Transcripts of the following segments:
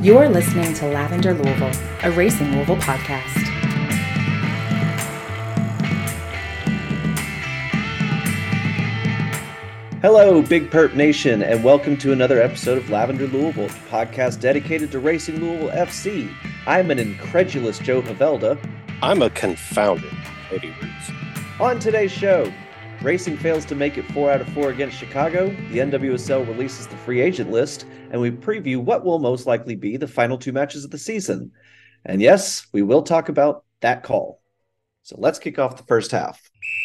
You are listening to Lavender Louisville, a Racing Louisville podcast. Hello, Big Perp Nation, and welcome to another episode of Lavender Louisville, the podcast dedicated to Racing Louisville FC. I'm an incredulous Joe Havelda. I'm a confounded Cody Roos. On today's show, Racing fails to make it 4 out of 4 against Chicago, the NWSL releases the free agent list, and we preview what will most likely be the final 2 matches of the season. And yes, we will talk about that call. So let's kick off the first half.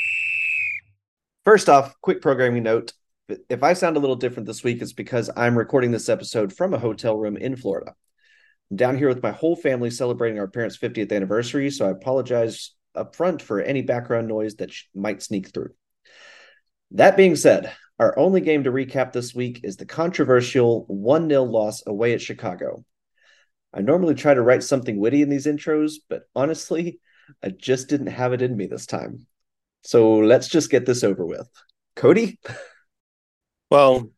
First off, quick programming note. If I sound a little different this week, it's because I'm recording this episode from a hotel room in Florida. I'm down here with my whole family celebrating our parents' 50th anniversary, so I apologize up front for any background noise that might sneak through. That being said, our only game to recap this week is the controversial 1-0 loss away at Chicago. I normally try to write something witty in these intros, but honestly, I just didn't have it in me this time. So let's just get this over with. Cody? Well,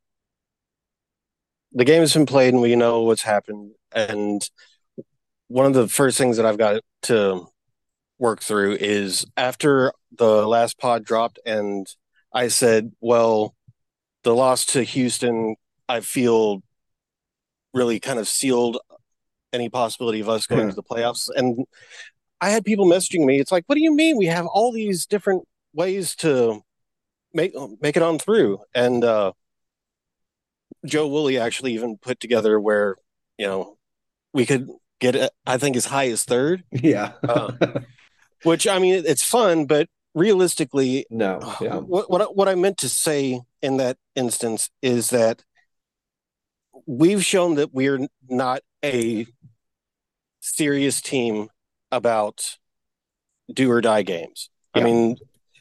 the game has been played and we know what's happened. And one of the first things that I've got to work through is after the last pod dropped and I said, well, the loss to Houston, I feel really kind of sealed any possibility of us going to the playoffs. And I had people messaging me. It's like, what do you mean? We have all these different ways to make it on through. And Joe Woolley actually even put together where, we could get, I think, as high as third. Yeah. Which, I mean, it's fun, but realistically, no. Yeah. What I meant to say in that instance is that we've shown that we're not a serious team about do or die games. Yeah. I mean,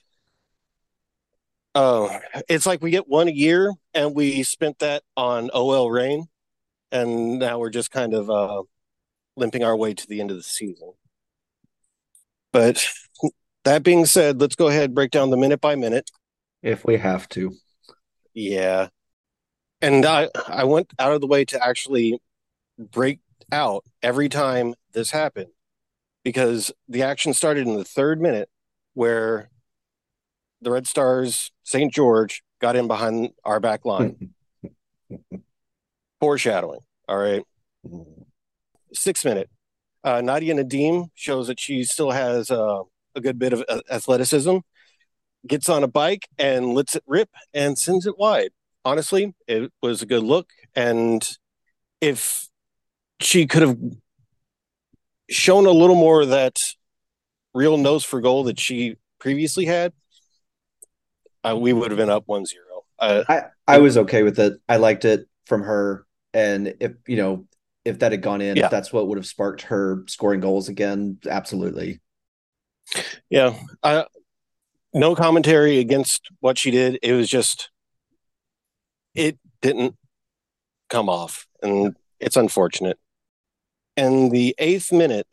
it's like we get one a year and we spent that on OL Reign, and now we're just kind of limping our way to the end of the season. But that being said, let's go ahead and break down the minute by minute. If we have to. Yeah. And I went out of the way to actually break out every time this happened, because the action started in the 3rd minute where the Red Stars, St. George, got in behind our back line. Foreshadowing. All right. 6th minute. Nadia Nadim shows that she still has a good bit of athleticism, gets on a bike and lets it rip and sends it wide. Honestly, it was a good look. And if she could have shown a little more of that real nose for goal that she previously had, we would have been up 1-0. I was okay with it. I liked it from her. And if that had gone in, if that's what would have sparked her scoring goals again, absolutely. Yeah. No commentary against what she did. It was just, it didn't come off, and it's unfortunate. And the 8th minute,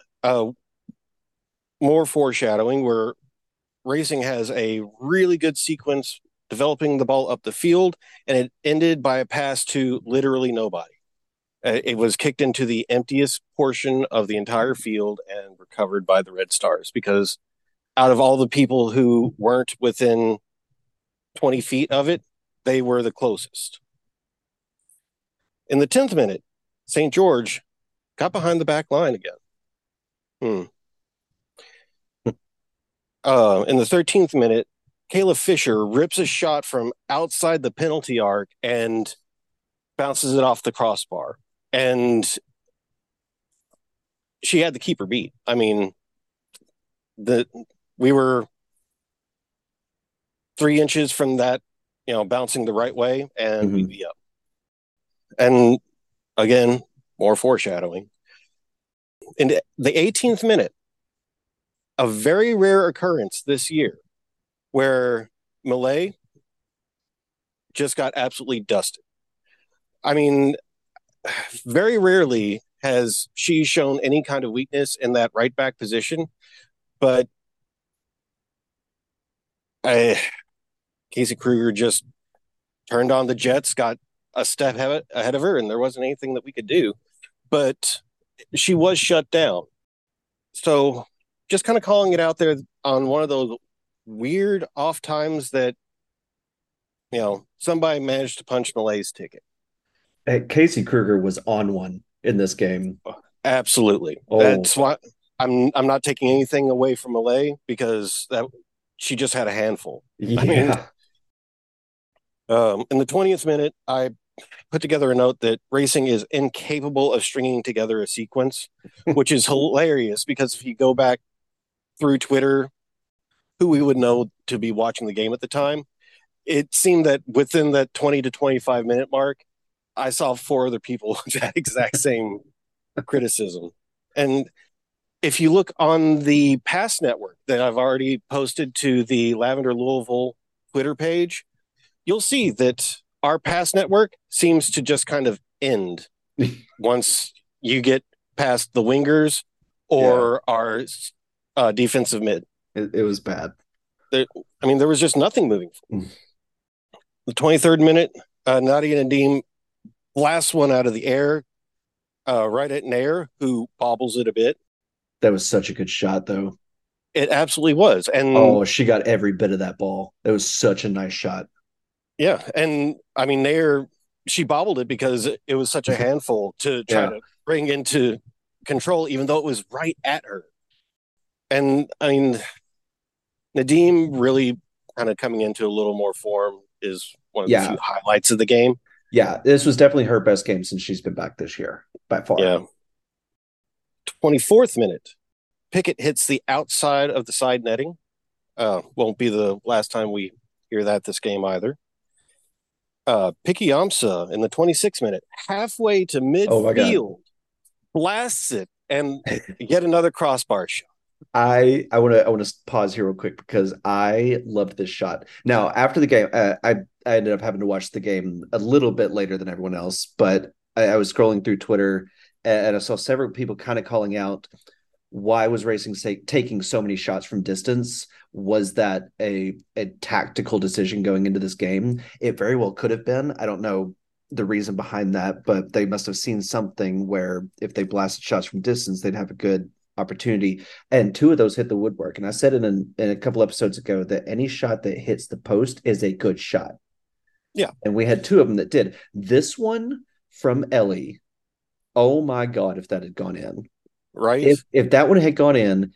more foreshadowing, where Racing has a really good sequence developing the ball up the field, and it ended by a pass to literally nobody. It was kicked into the emptiest portion of the entire field and recovered by the Red Stars, because out of all the people who weren't within 20 feet of it, they were the closest. In the 10th minute, St. George got behind the back line again. In the 13th minute, Kayla Fisher rips a shot from outside the penalty arc and bounces it off the crossbar. And she had the keeper beat. I mean, we were 3 inches from that, bouncing the right way, and we'd be up. And again, more foreshadowing. In the 18th minute, a very rare occurrence this year where Malay just got absolutely dusted. I mean, very rarely has she shown any kind of weakness in that right back position, but Casey Kruger just turned on the jets, got a step ahead of her, and there wasn't anything that we could do. but she was shut down. So just kind of calling it out there on one of those weird off times that, somebody managed to punch Malay's ticket. Casey Kruger was on one in this game. Absolutely. Oh. That's why I'm not taking anything away from Malay, because she just had a handful. Yeah. I mean, in the 20th minute, I put together a note that racing is incapable of stringing together a sequence, which is hilarious, because if you go back through Twitter, who we would know to be watching the game at the time, it seemed that within that 20 to 25 minute mark, I saw 4 other people with that exact same criticism. And if you look on the Pass Network that I've already posted to the Lavender Louisville Twitter page, you'll see that our Pass Network seems to just kind of end once you get past the wingers or our defensive mid. It was bad. There was just nothing moving forward. The 23rd minute, Nadia Nadim blasts one out of the air right at Nair, who bobbles it a bit. That was such a good shot, though. It absolutely was. And she got every bit of that ball. It was such a nice shot. Yeah, and Nair, she bobbled it because it was such a handful to try to bring into control, even though it was right at her. And Nadim really kind of coming into a little more form is one of the few highlights of the game. Yeah, this was definitely her best game since she's been back this year, by far. Yeah. 24th minute, Pickett hits the outside of the side netting. Won't be the last time we hear that this game either. Picky Amsa in the 26th minute, halfway to midfield, blasts it, and yet another crossbar shot. I want to pause here real quick because I loved this shot. Now, after the game, I ended up having to watch the game a little bit later than everyone else, but I was scrolling through Twitter and I saw several people kind of calling out, why was racing taking so many shots from distance? Was that a tactical decision going into this game? It very well could have been. I don't know the reason behind that, but they must have seen something where if they blasted shots from distance, they'd have a good opportunity. And 2 of those hit the woodwork. And I said it in a couple episodes ago that any shot that hits the post is a good shot. Yeah. And we had 2 of them that did. This one from Ellie, oh my God, if that had gone in. Right. If that one had gone in,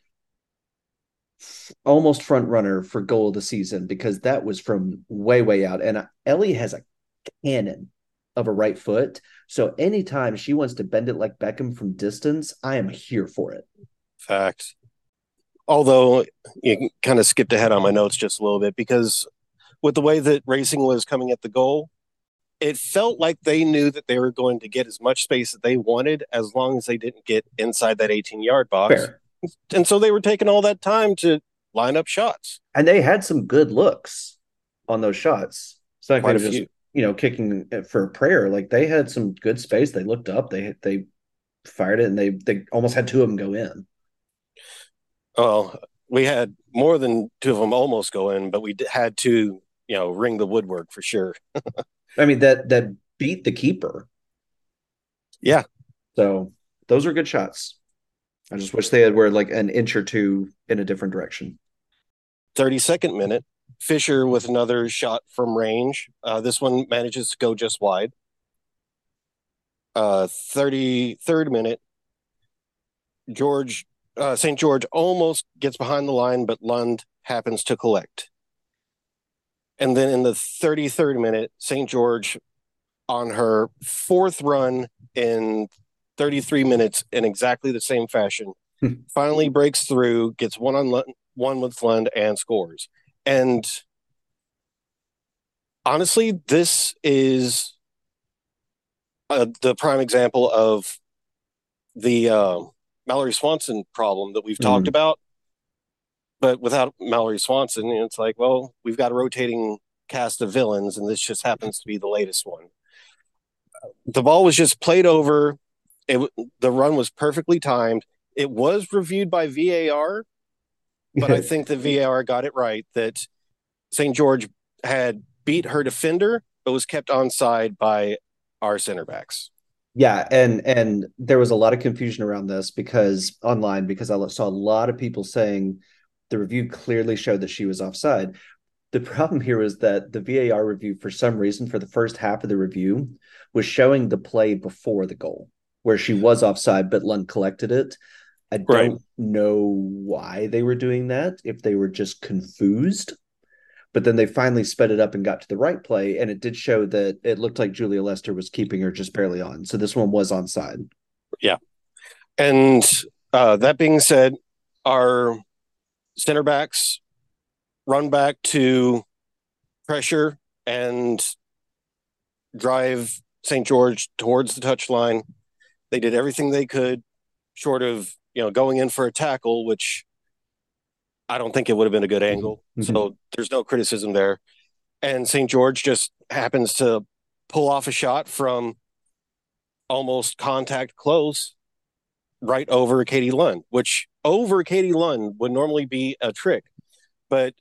almost front runner for goal of the season, because that was from way, way out. And Ellie has a cannon of a right foot. So anytime she wants to bend it like Beckham from distance, I am here for it. Fact. Although you kind of skipped ahead on my notes just a little bit, because with the way that racing was coming at the goal, it felt like they knew that they were going to get as much space that they wanted as long as they didn't get inside that 18-yard box. Fair. And so they were taking all that time to line up shots. And they had some good looks on those shots. It's not like they were just, kicking for a prayer. Like, they had some good space. They looked up, they fired it, and they almost had 2 of them go in. Well, we had more than 2 of them almost go in, but we had to, ring the woodwork for sure. That beat the keeper. Yeah. So those are good shots. I just wish they were like an inch or 2 in a different direction. 32nd minute, Fisher with another shot from range. This one manages to go just wide. 33rd minute, St. George almost gets behind the line, but Lund happens to collect. And then in the 33rd minute, St. George, on her 4th run in 33 minutes in exactly the same fashion, finally breaks through, gets one with Lund, and scores. And honestly, this is the prime example of the Mallory Swanson problem that we've talked about. But without Mallory Swanson, it's like, well, we've got a rotating cast of villains, and this just happens to be the latest one. The ball was just played over. The run was perfectly timed. It was reviewed by VAR, but I think the VAR got it right that St. George had beat her defender, but was kept onside by our center backs. Yeah, and there was a lot of confusion around this because online because I saw a lot of people saying the review clearly showed that she was offside. The problem here is that the VAR review, for some reason, for the first half of the review, was showing the play before the goal, where she was offside, but Lund collected it. I Right. don't know why they were doing that, if they were just confused. But then they finally sped it up and got to the right play, and it did show that it looked like Julia Lester was keeping her just barely on. So this one was onside. Yeah. And that being said, our center backs run back to pressure and drive St. George towards the touchline. They did everything they could, short of going in for a tackle, which I don't think it would have been a good Mm-hmm. angle. Mm-hmm. So there's no criticism there. And St. George just happens to pull off a shot from almost contact close right over Katie Lund, which over Katie Lund would normally be a trick. But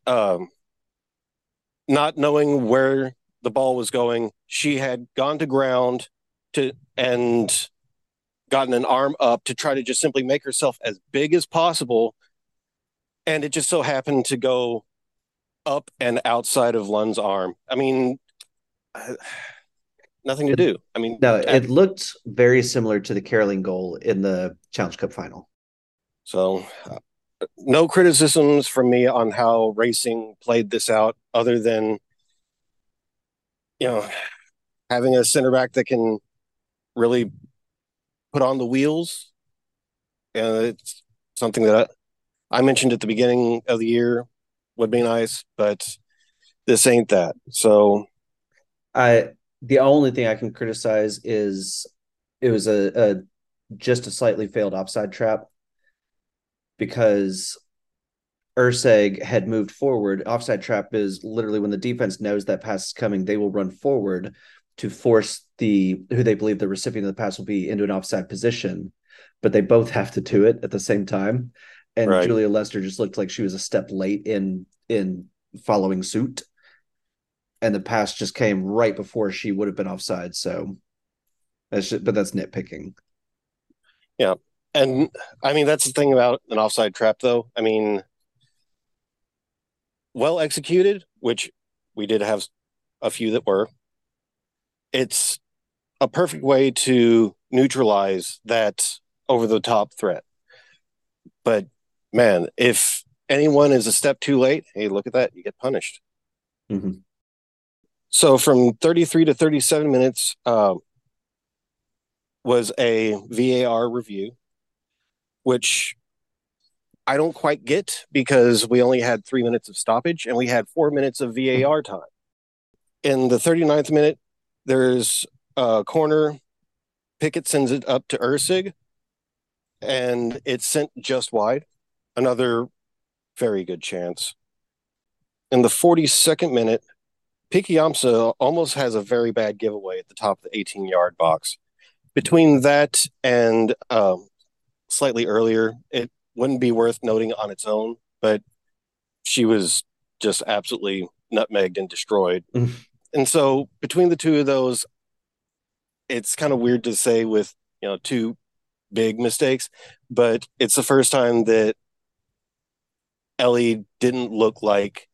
not knowing where the ball was going, she had gone to ground and gotten an arm up to try to just simply make herself as big as possible. And it just so happened to go up and outside of Lund's arm. I mean, nothing to do. I mean, No, it looked very similar to the Caroline goal in the Challenge Cup final. so no criticisms from me on how Racing played this out, other than you know having a center back that can really put on the wheels. And it's something that I mentioned at the beginning of the year would be nice, but this ain't that. So I the only thing I can criticize is it was a just a slightly failed offside trap because Urseg had moved forward. Offside trap is literally when the defense knows that pass is coming, they will run forward to force who they believe the recipient of the pass will be into an offside position, but they both have to do it at the same time. And right. Julia Lester just looked like she was a step late in following suit, and the pass just came right before she would have been offside. So but that's nitpicking. Yeah. And I mean, that's the thing about an offside trap, though. I mean, well executed, which we did have a few that were, it's a perfect way to neutralize that over the top threat. But man, if anyone is a step too late, hey, look at that, you get punished. Mm-hmm. So from 33 to 37 minutes was a VAR review, which I don't quite get because we only had 3 minutes of stoppage and we had 4 minutes of VAR time. In the 39th minute, there's a corner. Pickett sends it up to Ursig, and it's sent just wide. Another very good chance. In the 42nd minute, Pikiamsa almost has a very bad giveaway at the top of the 18-yard box. Between that and slightly earlier, it wouldn't be worth noting on its own, but she was just absolutely nutmegged and destroyed. And so between the two of those, it's kind of weird to say with two big mistakes, but it's the first time that Ellie didn't look like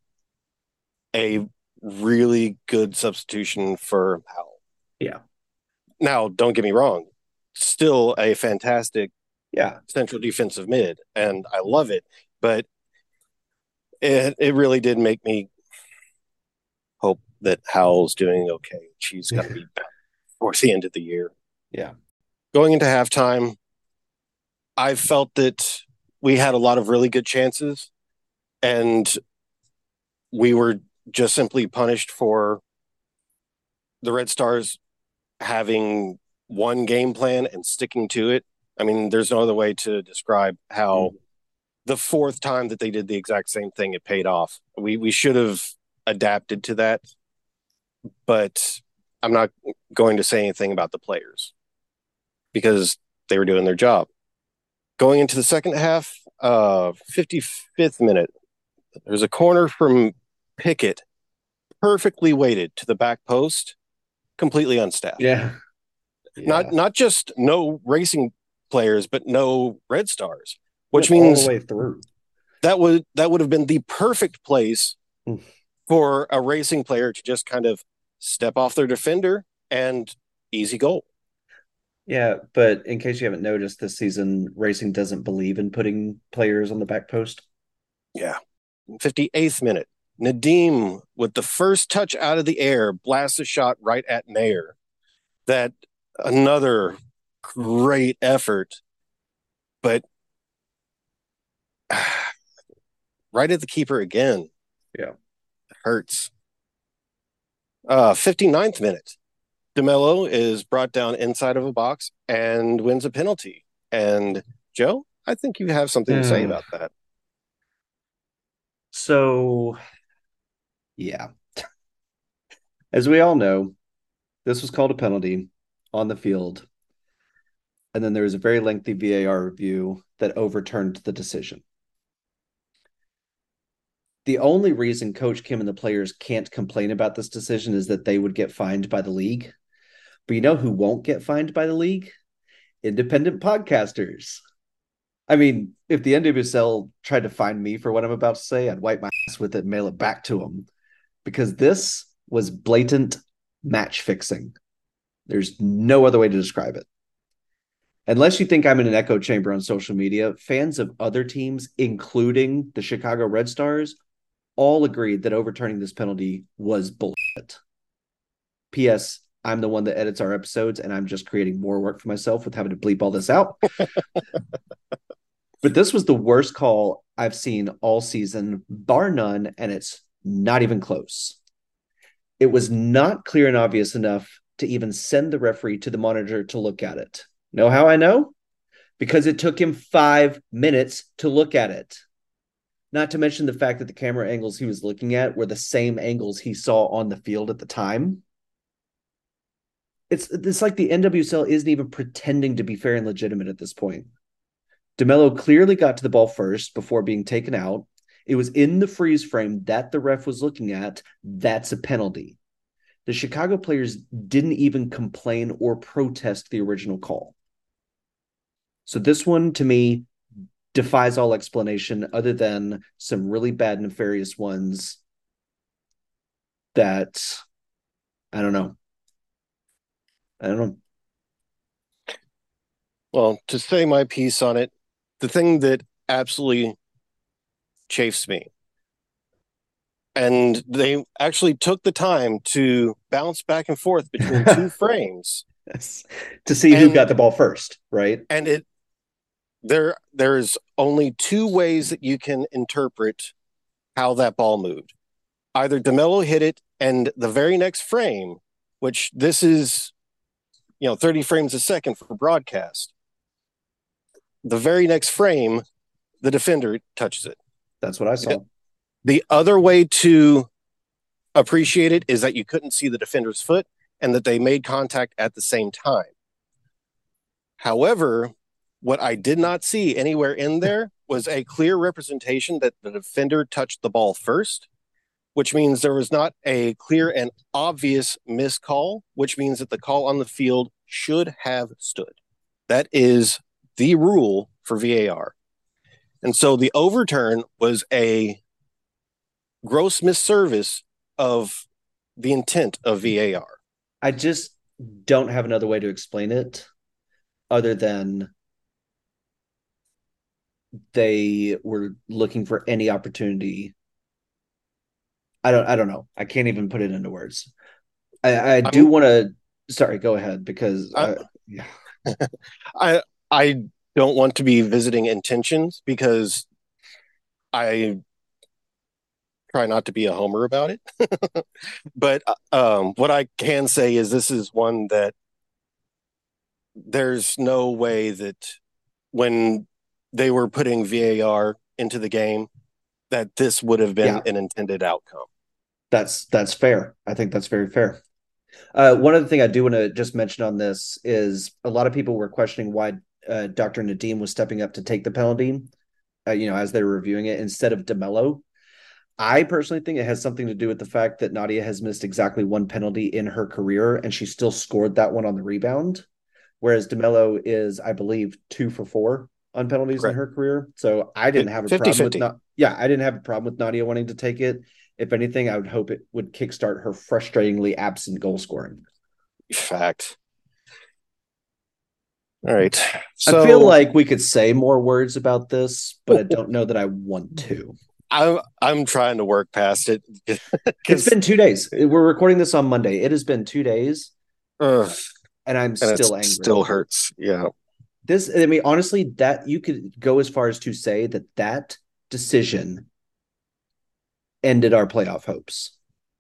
a really good substitution for Howell. Yeah. Now, don't get me wrong, still a fantastic Yeah. central defensive mid, and I love it, but it really did make me hope that Howell's doing okay. She's going to be back towards the end of the year. Yeah. Going into halftime, I felt that we had a lot of really good chances, and we were just simply punished for the Red Stars having one game plan and sticking to it. I mean, there's no other way to describe how the fourth time that they did the exact same thing, it paid off. We should have adapted to that, but I'm not going to say anything about the players because they were doing their job. Going into the second half, 55th minute, there's a corner from Pickett, perfectly weighted to the back post, completely unstaffed. Yeah. Yeah. Not just no racing players, but no red stars, which Went all the means way through. that would have been the perfect place Mm. for a racing player to just kind of step off their defender and easy goal. Yeah, but in case you haven't noticed, this season racing doesn't believe in putting players on the back post. Yeah. 58th minute. Nadim, with the first touch out of the air, blasts a shot right at Mayer. That another great effort, but right at the keeper again. Yeah. It hurts. 59th minute. DeMello is brought down inside of a box and wins a penalty. And Joe, I think you have something to say about that. So, yeah. As we all know, this was called a penalty on the field. And then there was a very lengthy VAR review that overturned the decision. The only reason Coach Kim and the players can't complain about this decision is that they would get fined by the league. But you know who won't get fined by the league? Independent podcasters. I mean, if the NWSL tried to find me for what I'm about to say, I'd wipe my ass with it and mail it back to them, because this was blatant match fixing. There's no other way to describe it. Unless you think I'm in an echo chamber on social media, fans of other teams, including the Chicago Red Stars, all agreed that overturning this penalty was bullshit. P.S. I'm the one that edits our episodes, and I'm just creating more work for myself with having to bleep all this out. But this was the worst call I've seen all season, bar none, and it's not even close. It was not clear and obvious enough to even send the referee to the monitor to look at it. Know how I know? Because it took him 5 minutes to look at it. Not to mention the fact that the camera angles he was looking at were the same angles he saw on the field at the time. It's like the NWSL isn't even pretending to be fair and legitimate at this point. DeMello clearly got to the ball first before being taken out. It was in the freeze frame that the ref was looking at. That's a penalty. The Chicago players didn't even complain or protest the original call. So this one, to me, defies all explanation other than some really bad, nefarious ones that, I don't know. Well, to say my piece on it, the thing that absolutely chafes me, and they actually took the time to bounce back and forth between two frames to see who got the ball first, right? And there's only two ways that you can interpret how that ball moved. Either DeMello hit it, and the very next frame, which this is 30 frames a second for broadcast, the very next frame, the defender touches it. That's what I saw. The other way to appreciate it is that you couldn't see the defender's foot and that they made contact at the same time. However, what I did not see anywhere in there was a clear representation that the defender touched the ball first, which means there was not a clear and obvious miscall, which means that the call on the field should have stood. That is the rule for VAR. And so the overturn was a gross misservice of the intent of VAR. I just don't have another way to explain it other than they were looking for any opportunity. I don't know. I can't even put it into words. I do want to. Sorry, go ahead, because yeah. I don't want to be visiting intentions because I try not to be a homer about it. But what I can say is this is one that there's no way that when they were putting VAR into the game that this would have been an intended outcome. That's fair. I think that's very fair. One other thing I do want to just mention on this is a lot of people were questioning why Dr. Nadim was stepping up to take the penalty, as they were reviewing it instead of DeMello. I personally think it has something to do with the fact that Nadia has missed exactly one penalty in her career, and she still scored that one on the rebound. whereas DeMello is, I believe, 2 for 4 on penalties in Correct. her career. So I didn't have a 50 problem with 50. I didn't have a problem with Nadia wanting to take it. If anything, I would hope it would kickstart her frustratingly absent goal scoring. Fact. All right. I feel So like we could say more words about this, but I don't know that I want to. I'm trying to work past it It's because been 2 days. We're recording this on Monday. It has been 2 days, and I'm and it still angry. still hurts. Yeah. I mean, honestly, that you could go as far as to say that decision ended our playoff hopes.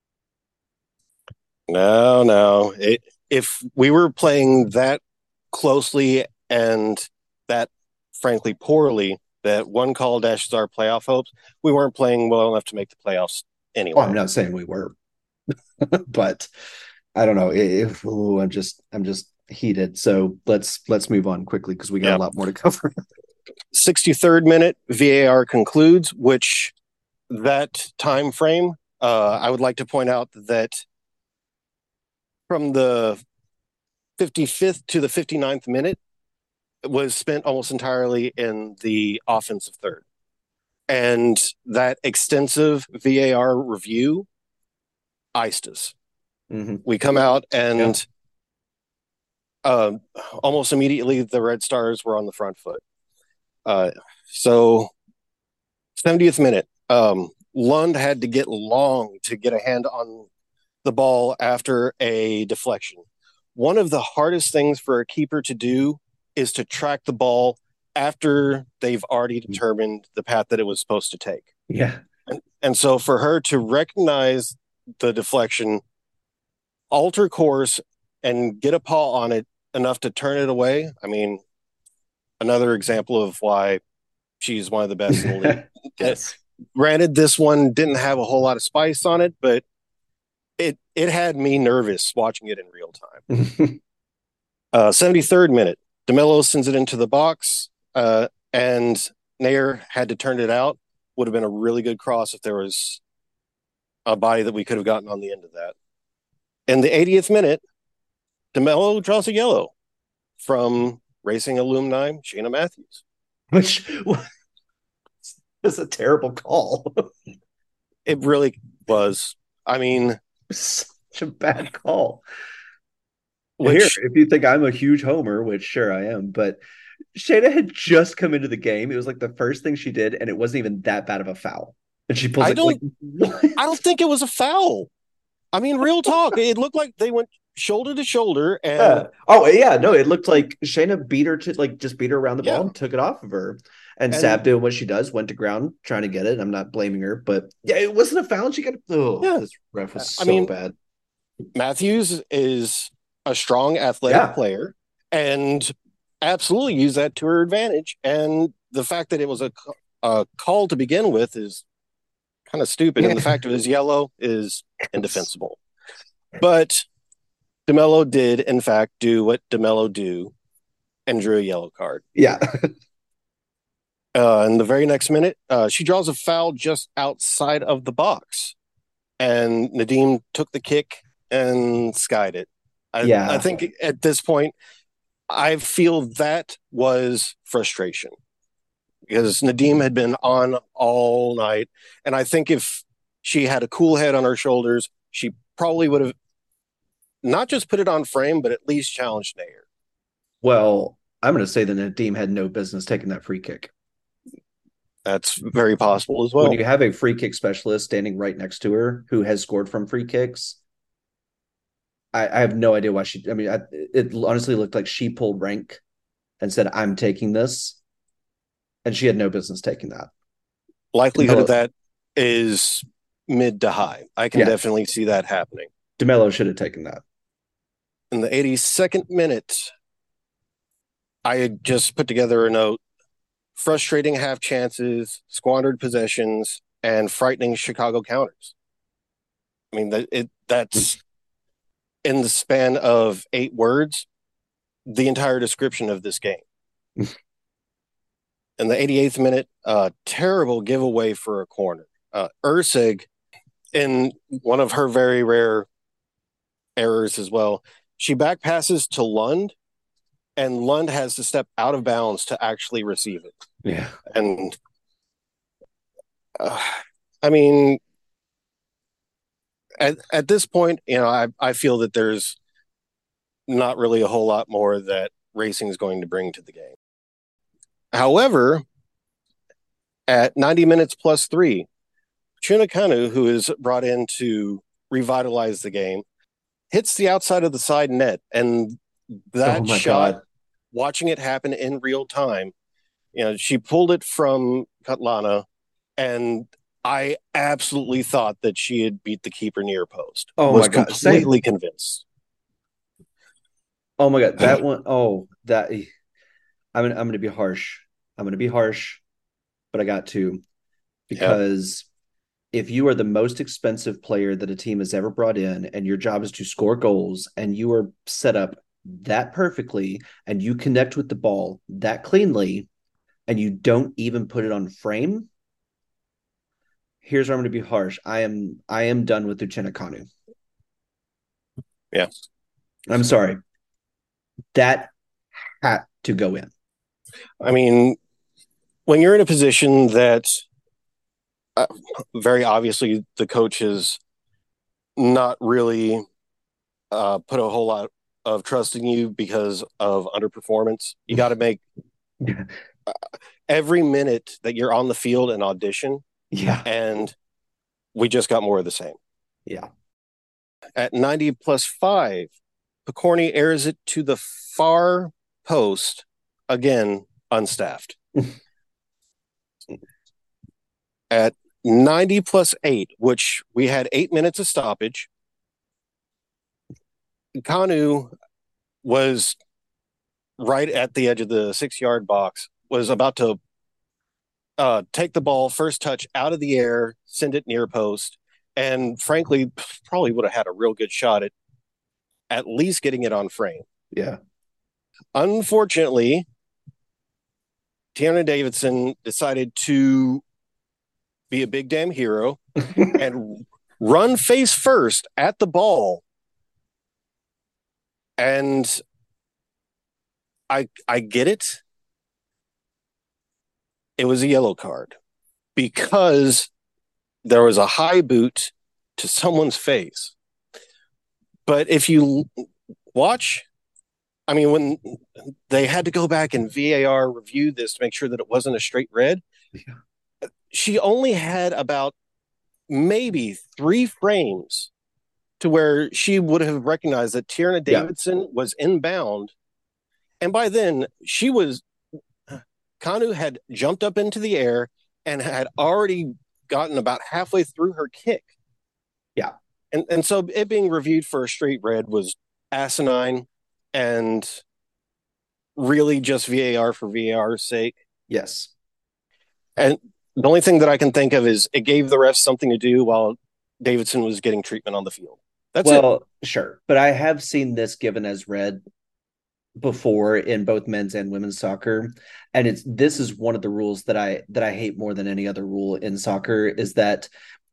No. If we were playing that closely and that frankly poorly, that one call dashes our playoff hopes, we weren't playing well enough to make the playoffs anyway. I'm not saying we were, but I don't know. I'm just heated. So let's move on quickly because we got a lot more to cover. 63rd minute, VAR concludes, which that time frame, I would like to point out that from the 55th to the 59th minute was spent almost entirely in the offensive third. And that extensive VAR review iced us. Mm-hmm. We come out and almost immediately the Red Stars were on the front foot. So 70th minute, Lund had to get long to get a hand on the ball after a deflection. One of the hardest things for a keeper to do is to track the ball after they've already determined the path that it was supposed to take. Yeah. And so for her to recognize the deflection, alter course, and get a paw on it enough to turn it away, I mean, another example of why she's one of the best in the league. Yes. Granted, this one didn't have a whole lot of spice on it, but it had me nervous watching it in real time. 73rd minute, DeMello sends it into the box, and Nair had to turn it out. Would have been a really good cross if there was a body that we could have gotten on the end of that. In the 80th minute, DeMello draws a yellow from Racing alumni Shayna Matthews. Which was a terrible call. It really was. I mean, such a bad call. Which, here, if you think I'm a huge homer, which sure I am, but Shayna had just come into the game. It was like the first thing she did, and it wasn't even that bad of a foul. And she pulls I it don't, what? I don't think it was a foul. I mean, real talk. It looked like they went shoulder to shoulder, and oh yeah, no, it looked like Shayna beat her to just beat her around the ball and took it off of her. And Sav doing what she does, went to ground trying to get it. I'm not blaming her, but yeah, it wasn't a foul. And she got this ref was so bad. Matthews is a strong athletic player and absolutely use that to her advantage. And the fact that it was a call to begin with is kind of stupid. And the fact it was yellow is indefensible. But DeMello did, in fact, do what DeMello do and drew a yellow card. Yeah. In the very next minute, she draws a foul just outside of the box. And Nadim took the kick and skied it. I think at this point, I feel that was frustration because Nadim had been on all night. And I think if she had a cool head on her shoulders, she probably would have not just put it on frame, but at least challenged Nair. Well, I'm going to say that Nadim had no business taking that free kick. That's very possible as well. When you have a free kick specialist standing right next to her who has scored from free kicks, I have no idea why she. I mean, it honestly looked like she pulled rank and said, "I'm taking this," and she had no business taking that. Likelihood of that is mid to high. I can definitely see that happening. DeMello should have taken that. In the 82nd minute, I had just put together a note: frustrating half chances, squandered possessions, and frightening Chicago counters. I mean, that's in the span of 8 words, the entire description of this game. In the 88th minute, terrible giveaway for a corner. Ursig, in one of her very rare errors as well, she back passes to Lund, and Lund has to step out of bounds to actually receive it. Yeah. And I mean, at this point, I feel that there's not really a whole lot more that racing is going to bring to the game. However, at 90 minutes plus 3, Chuna Kanu, who is brought in to revitalize the game, hits the outside of the side net, and that shot, God. Watching it happen in real time, she pulled it from Katlana, and I absolutely thought that she had beat the keeper near post. Oh my God, completely convinced. Oh my God, that one. Oh, that I'm going to be harsh. I'm going to be harsh, but I got to, because if you are the most expensive player that a team has ever brought in, and your job is to score goals, and you are set up that perfectly, and you connect with the ball that cleanly, and you don't even put it on frame, here's where I'm going to be harsh. I am done with Uchenna Kanu. Yeah. I'm sorry. That had to go in. I mean, when you're in a position that very obviously the coach has not really put a whole lot of trust in you because of underperformance, you got to make every minute that you're on the field an audition. Yeah. And we just got more of the same. Yeah. At 90 plus 5, Picorni airs it to the far post, again, unstaffed. At 90 plus 8, which we had 8 minutes of stoppage, Kanu was right at the edge of the 6-yard box, was about to take the ball, first touch out of the air, send it near post, and frankly, probably would have had a real good shot at least getting it on frame. Yeah. Unfortunately, Tierna Davidson decided to be a big damn hero and run face first at the ball. And I get it. It was a yellow card because there was a high boot to someone's face. But if you watch, I mean, when they had to go back and VAR review this to make sure that it wasn't a straight red, she only had about maybe 3 frames to where she would have recognized that Tierna Davidson was inbound. And by then, Kanu had jumped up into the air and had already gotten about halfway through her kick. Yeah. And so it being reviewed for a straight red was asinine and really just VAR for VAR's sake. Yes. And the only thing that I can think of is it gave the refs something to do while Davidson was getting treatment on the field. That's it. Well, sure. But I have seen this given as red before in both men's and women's soccer. And this is one of the rules that I hate more than any other rule in soccer, is that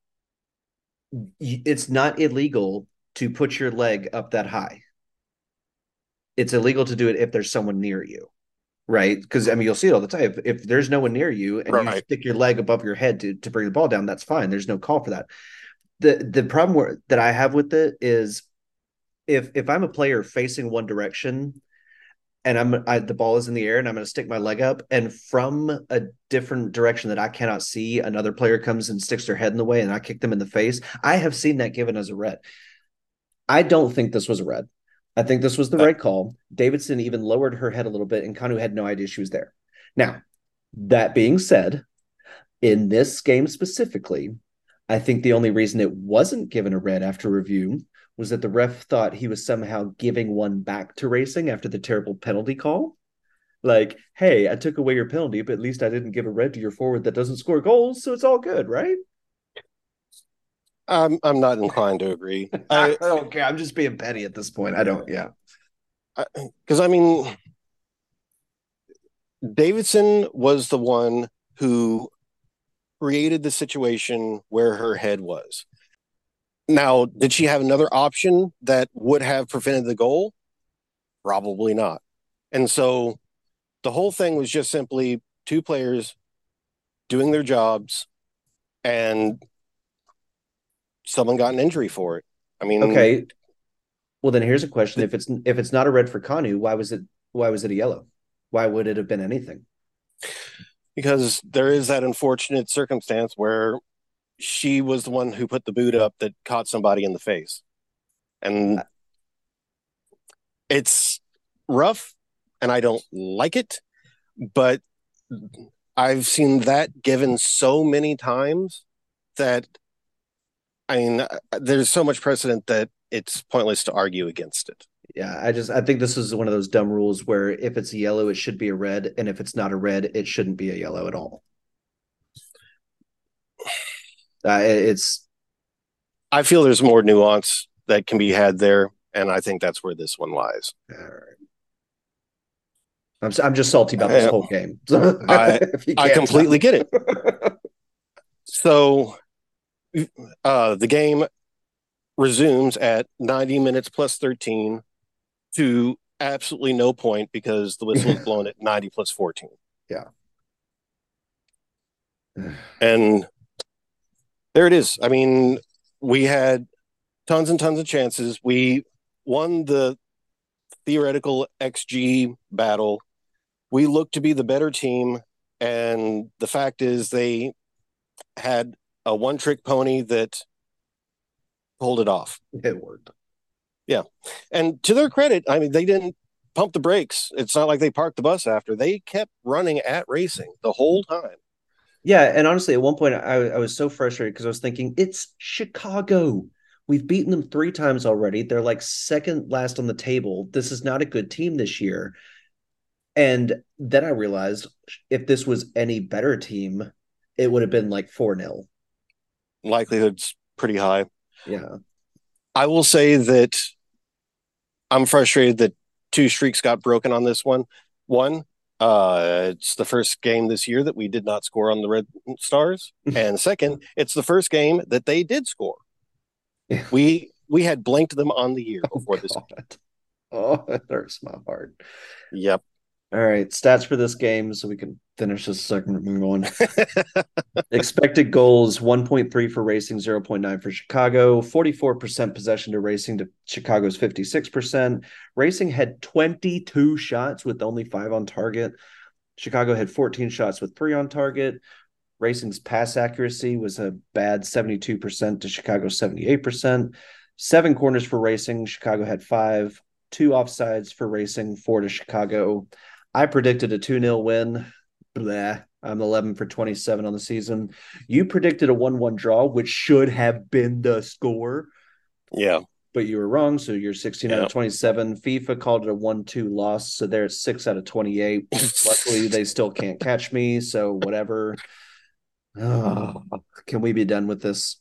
it's not illegal to put your leg up that high. It's illegal to do it if there's someone near you, right? Because, I mean, you'll see it all the time. If there's no one near you and you stick your leg above your head to bring the ball down, that's fine. There's no call for that. The problem that I have with it is if I'm a player facing one direction and the ball is in the air and I'm going to stick my leg up, and from a different direction that I cannot see, another player comes and sticks their head in the way and I kick them in the face. I have seen that given as a red. I don't think this was a red. I think this was the right call. Davidson even lowered her head a little bit and Kanu had no idea she was there. Now, that being said, in this game specifically, I think the only reason it wasn't given a red after review was that the ref thought he was somehow giving one back to Racing after the terrible penalty call. Like, hey, I took away your penalty, but at least I didn't give a red to your forward that doesn't score goals, so it's all good, right? I'm not inclined to agree. I don't care. I'm just being petty at this point. Because, I mean, Davidson was the one who created the situation where her head was. Now, did she have another option that would have prevented the goal? Probably not. And so the whole thing was just simply two players doing their jobs, and someone got an injury for it. I mean, Okay. Well, then here's a question: if it's not a red for Kanu, why was it a yellow? Why would it have been anything? because there is that unfortunate circumstance where she was the one who put the boot up that caught somebody in the face. And it's rough and I don't like it, but I've seen that given so many times that I mean, there's so much precedent that it's pointless to argue against it. Yeah, I think this is one of those dumb rules where if it's a yellow, it should be a red, and if it's not a red, it shouldn't be a yellow at all. It's I feel there's more nuance that can be had there, and I think that's where this one lies. all right. I'm just salty about this whole game. I completely get it. So the game resumes at 90 minutes plus 13 to absolutely no point because the whistle is blown at 90 plus 14. Yeah. And there it is. I mean, we had tons and tons of chances. We won the theoretical XG battle. We looked to be the better team. And the fact is, they had a one-trick pony that pulled it off. It worked. Yeah. And to their credit, I mean, they didn't pump the brakes. It's not like they parked the bus after. They kept running at racing the whole time. Yeah, and honestly, at one point, I was so frustrated because I was thinking, it's Chicago. We've beaten them 3 times already. They're like second last on the table. This is not a good team this year. And then I realized if this was any better team, it would have been like 4-0. Likelihood's pretty high. Yeah. I will say that I'm frustrated that 2 streaks got broken on this one. One, it's the first game this year that we did not score on the Red Stars. And second, it's the first game that they did score. Yeah. We had blanked them on the year before this game. Oh, it hurts my heart. Yep. All right, stats for this game so we can finish this segment and going. Expected goals 1.3 for Racing, 0.9 for Chicago, 44% possession to Racing to Chicago's 56%. Racing had 22 shots with only 5 on target. Chicago had 14 shots with 3 on target. Racing's pass accuracy was a bad 72% to Chicago's 78%. 7 corners for Racing, Chicago had 5. 2 offsides for Racing, 4 to Chicago. I predicted a 2-0 win. Blah. I'm 11 for 27 on the season. You predicted a 1-1 draw, which should have been the score. Yeah. But you were wrong, so you're 16 out of 27. FIFA called it a 1-2 loss, so they're at 6 out of 28. Luckily, they still can't catch me, so whatever. Oh, can we be done with this?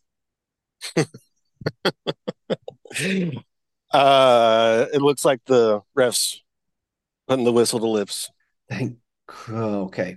It looks like the refs putting the whistle to lips. Okay.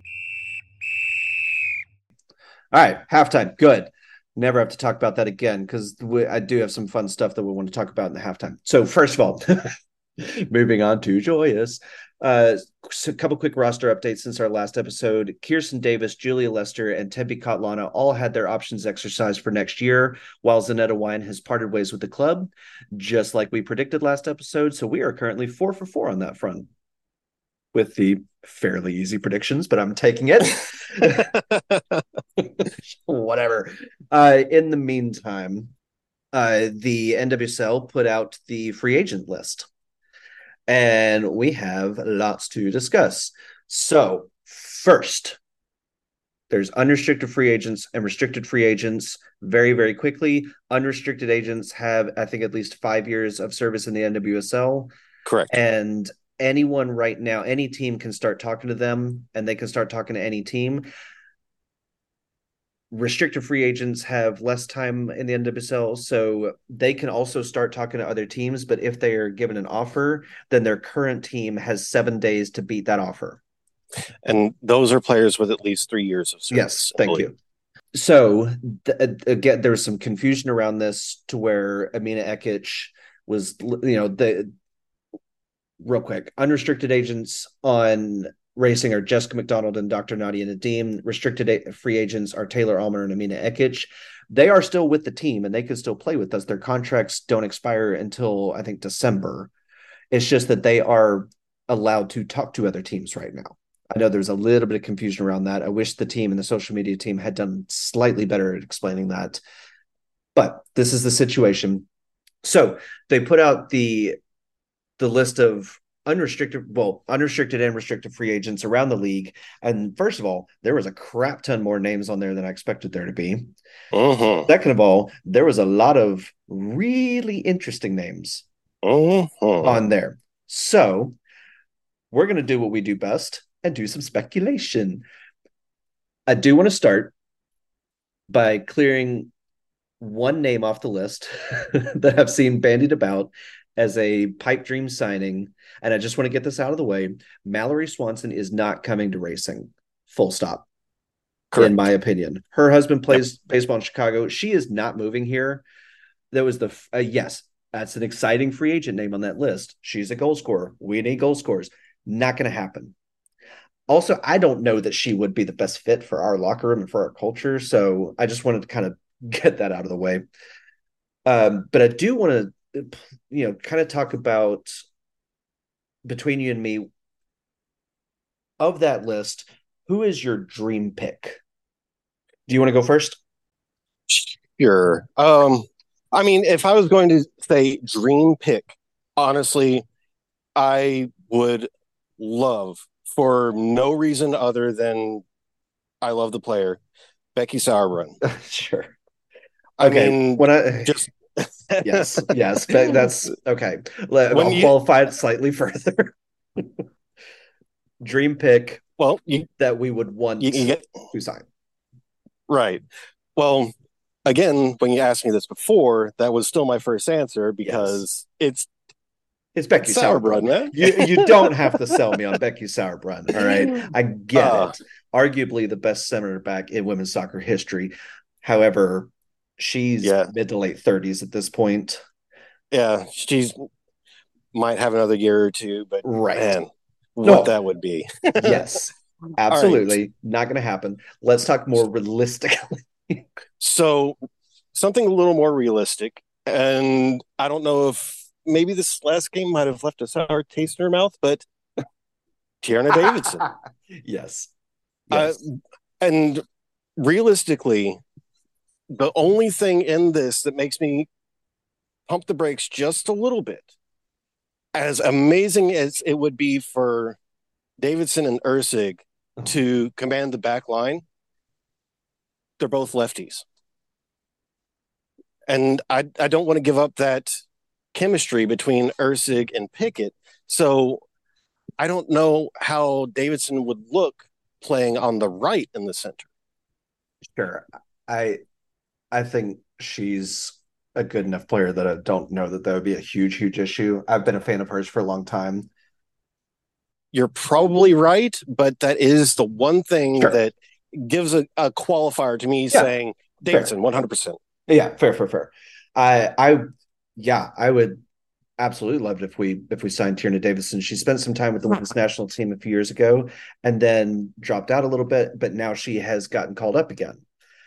All right, halftime. Good. Never have to talk about that again because I do have some fun stuff that we want to talk about in the halftime. So first of all, moving on to Joyous. A couple quick roster updates since our last episode. Kirsten Davis, Julia Lester, and Tempe Katlana all had their options exercised for next year, while Zanetta Wine has parted ways with the club, just like we predicted last episode. So we are currently 4 for 4 on that front with the fairly easy predictions, but I'm taking it. Whatever. In the meantime, the NWSL put out the free agent list. And we have lots to discuss. So, first, there's unrestricted free agents and restricted free agents very, very quickly. Unrestricted agents have, I think, at least 5 years of service in the NWSL. Correct. And anyone right now, any team can start talking to them, and they can start talking to any team. Restricted free agents have less time in the NWSL, so they can also start talking to other teams. But if they are given an offer, then their current team has 7 days to beat that offer. And those are players with at least 3 years of service. Yes, thank you. So again, there was some confusion around this to where Amina Ekic was, real quick, unrestricted agents on racing are Jessica McDonald and Dr. Nadia Nadim. Restricted free agents are Taylor Almer and Amina Ekic. They are still with the team and they could still play with us. Their contracts don't expire until I think December. It's just that they are allowed to talk to other teams right now. I know there's a little bit of confusion around that. I wish the team and the social media team had done slightly better at explaining that. But this is the situation. So they put out the list of unrestricted and restricted free agents around the league. And first of all, there was a crap ton more names on there than I expected there to be. Second of all, there was a lot of really interesting names on there. So we're going to do what we do best and do some speculation. I do want to start by clearing one name off the list that I've seen bandied about as a pipe dream signing. And I just want to get this out of the way. Mallory Swanson is not coming to racing. Full stop. Correct. In my opinion. Her husband plays baseball in Chicago. She is not moving here. That was yes, that's an exciting free agent name on that list. She's a goal scorer. We need goal scorers. Not going to happen. Also, I don't know that she would be the best fit for our locker room and for our culture. So I just wanted to kind of get that out of the way. But I do want to, kind of talk about, between you and me, of that list, who is your dream pick? Do you want to go first? Sure. I mean, if I was going to say dream pick, honestly, I would love, for no reason other than I love the player, Becky Sauerbrunn. Sure. Okay. I mean, when I just yes, that's okay. I'll qualify it slightly further. Dream pick. Well, that we would want to sign. Right. Well, again, when you asked me this before, that was still my first answer because it's Becky Sauerbrunn, man. You don't have to sell me on Becky Sauerbrunn. All right. I get it. Arguably the best center back in women's soccer history. However, she's mid to late 30s at this point. Yeah, she's might have another year or two, but man, that would be. Yes, absolutely. Right. Not going to happen. Let's talk more realistically. So something a little more realistic. And I don't know if maybe this last game might have left a sour taste in her mouth, but Tierna Davidson. Yes. And realistically, the only thing in this that makes me pump the brakes just a little bit, as amazing as it would be for Davidson and Ursig to command the back line, they're both lefties. And I don't want to give up that chemistry between Ursig and Pickett. So I don't know how Davidson would look playing on the right in the center. Sure. I think she's a good enough player that I don't know that would be a huge issue. I've been a fan of hers for a long time. You're probably right, but that is the one thing that gives a qualifier to me saying Davidson, 100%. Yeah, fair. I would absolutely love it if we signed Tierna Davidson. She spent some time with the women's national team a few years ago and then dropped out a little bit, but now she has gotten called up again.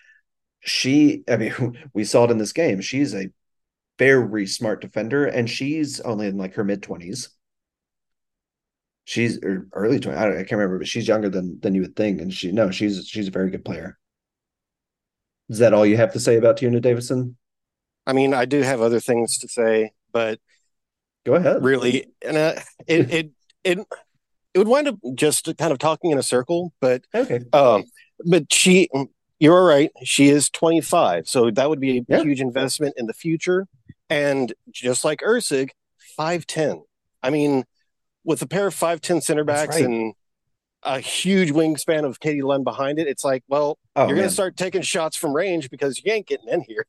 We saw it in this game. She's a very smart defender, and she's only in like her mid-20s. She's early 20s. I can't remember, but she's younger than you would think. And she's a very good player. Is that all you have to say about Tierna Davidson? I mean, I do have other things to say, but go ahead. Really, and it would wind up just kind of talking in a circle. But okay. But you're right. She is 25, so that would be a huge investment in the future. And just like Ursig, 5'10". I mean, with a pair of 5'10" center backs and a huge wingspan of Katie Lund behind it, it's like, well, you're going to start taking shots from range because you ain't getting in here.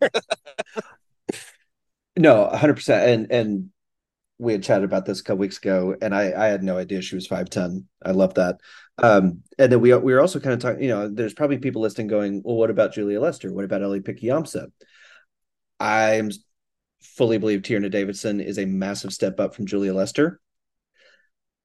No, 100%. And we had chatted about this a couple weeks ago, and I had no idea she was 5'10". I love that. And then we were also kind of talking, there's probably people listening going, well, what about Julia Lester? What about Ellie Picky-Yamsa? I fully believe Tierna Davidson is a massive step up from Julia Lester.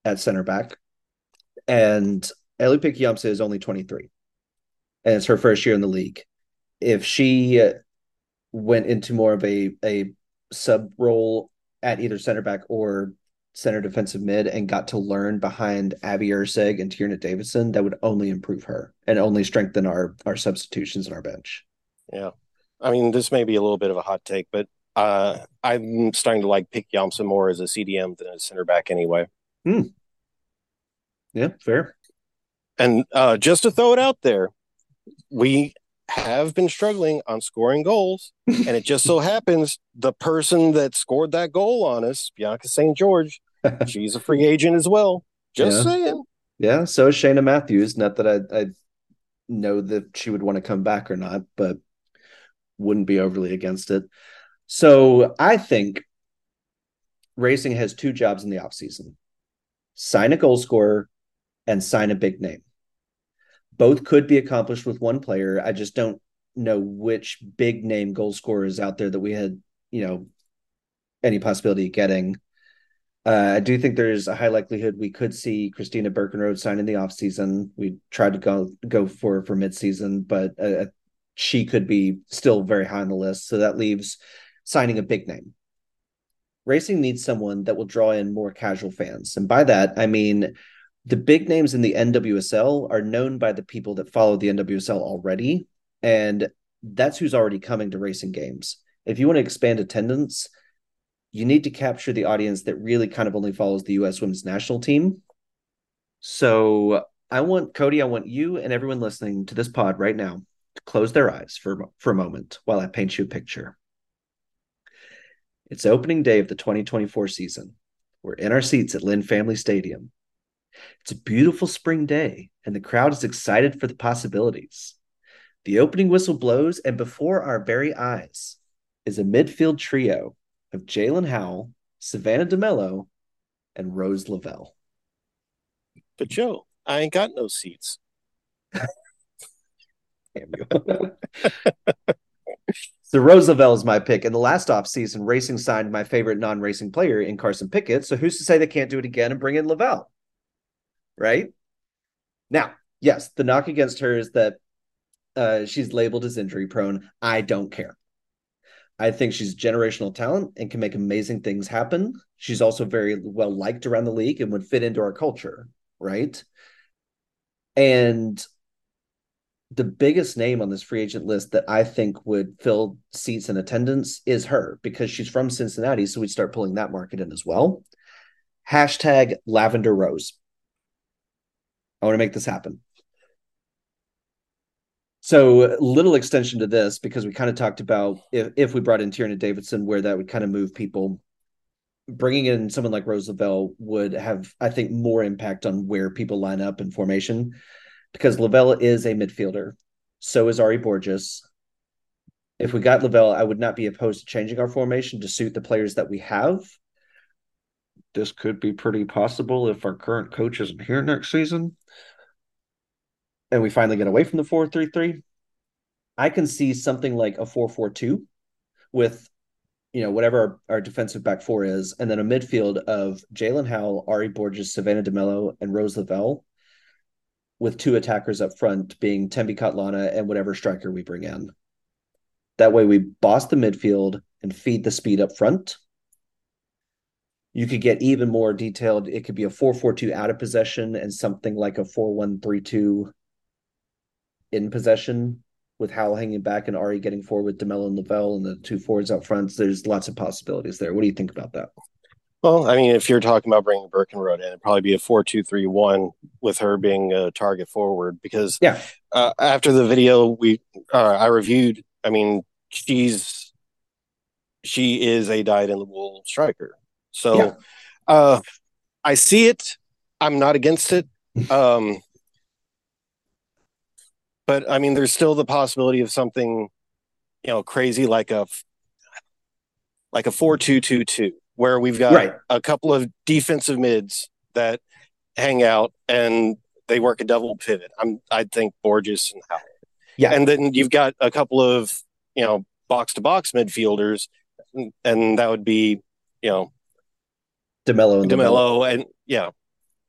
at center back. And Ellie Piqué is only 23, and it's her first year in the league. If she went into more of a sub role at either center back or center defensive mid and got to learn behind Abby Erceg and Tierna Davidson, that would only improve her and only strengthen our substitutions and our bench. Yeah. I mean, this may be a little bit of a hot take, but I'm starting to like Pick Yamsa more as a CDM than a center back anyway. Yeah, fair. And just to throw it out there, we have been struggling on scoring goals, and it just so happens the person that scored that goal on us, Bianca St. George, she's a free agent as well. Just saying. Yeah, so is Shayna Matthews. Not that I know that she would want to come back or not, but wouldn't be overly against it. So I think Racing has two jobs in the offseason: sign a goal scorer and sign a big name. Both could be accomplished with one player. I just don't know which big name goal scorer is out there that we had, any possibility of getting. I do think there's a high likelihood we could see Christina Birkenrode sign in the offseason. We tried to go for midseason, but she could be still very high on the list. So that leaves signing a big name. Racing needs someone that will draw in more casual fans. And by that, I mean the big names in the NWSL are known by the people that follow the NWSL already, and that's who's already coming to racing games. If you want to expand attendance, you need to capture the audience that really kind of only follows the U.S. women's national team. So I want you and everyone listening to this pod right now to close their eyes for a moment while I paint you a picture. It's opening day of the 2024 season. We're in our seats at Lynn Family Stadium. It's a beautiful spring day, and the crowd is excited for the possibilities. The opening whistle blows, and before our very eyes is a midfield trio of Jalen Howell, Savannah DeMello, and Rose Lavelle. But Joe, I ain't got no seats. Damn you. So Rose Lavelle is my pick. In the last offseason, Racing signed my favorite non-racing player in Carson Pickett. So who's to say they can't do it again and bring in Lavelle? Right? Now, yes, the knock against her is that she's labeled as injury prone. I don't care. I think she's generational talent and can make amazing things happen. She's also very well liked around the league and would fit into our culture, right? And the biggest name on this free agent list that I think would fill seats in attendance is her, because she's from Cincinnati, so we'd start pulling that market in as well. Hashtag Lavender Rose. I want to make this happen. So little extension to this, because we kind of talked about if we brought in Tierna Davidson, where that would kind of move people. Bringing in someone like Rose Lavelle would have, I think, more impact on where people line up in formation, because Lavelle is a midfielder. So is Ari Borges. If we got Lavelle, I would not be opposed to changing our formation to suit the players that we have. This could be pretty possible if our current coach isn't here next season and we finally get away from the 4-3-3. I can see something like a 4-4-2 with, whatever our defensive back four is, and then a midfield of Jalen Howell, Ari Borges, Savannah DeMello, and Rose Lavelle, with two attackers up front being Tembi Katlana and whatever striker we bring in. That way we boss the midfield and feed the speed up front. You could get even more detailed. It could be a 4-4-2 out of possession and something like a 4-1-3-2 in possession, with Howell hanging back and Ari getting forward with DeMello and Lavelle and the two forwards up front. So there's lots of possibilities there. What do you think about that? Well, I mean, if you're talking about bringing Birkenrode in, it'd probably be a 4-2-3-1 with her being a target forward, because after the video I reviewed, I mean, she is a dyed-in-the-wool striker. So I see it. I'm not against it. But I mean, there's still the possibility of something, crazy like a 4-2-2-2, where we've got a couple of defensive mids that hang out and they work a double pivot. I think Borges and Howell. Yeah. And then you've got a couple of, box to box midfielders, and that would be, DeMello and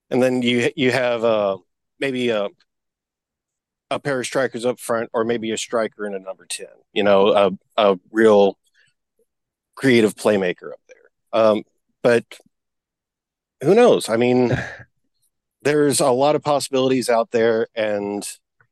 And then you have maybe a pair of strikers up front, or maybe a striker and a number 10. A real creative playmaker up there. But who knows? I mean, there's a lot of possibilities out there, and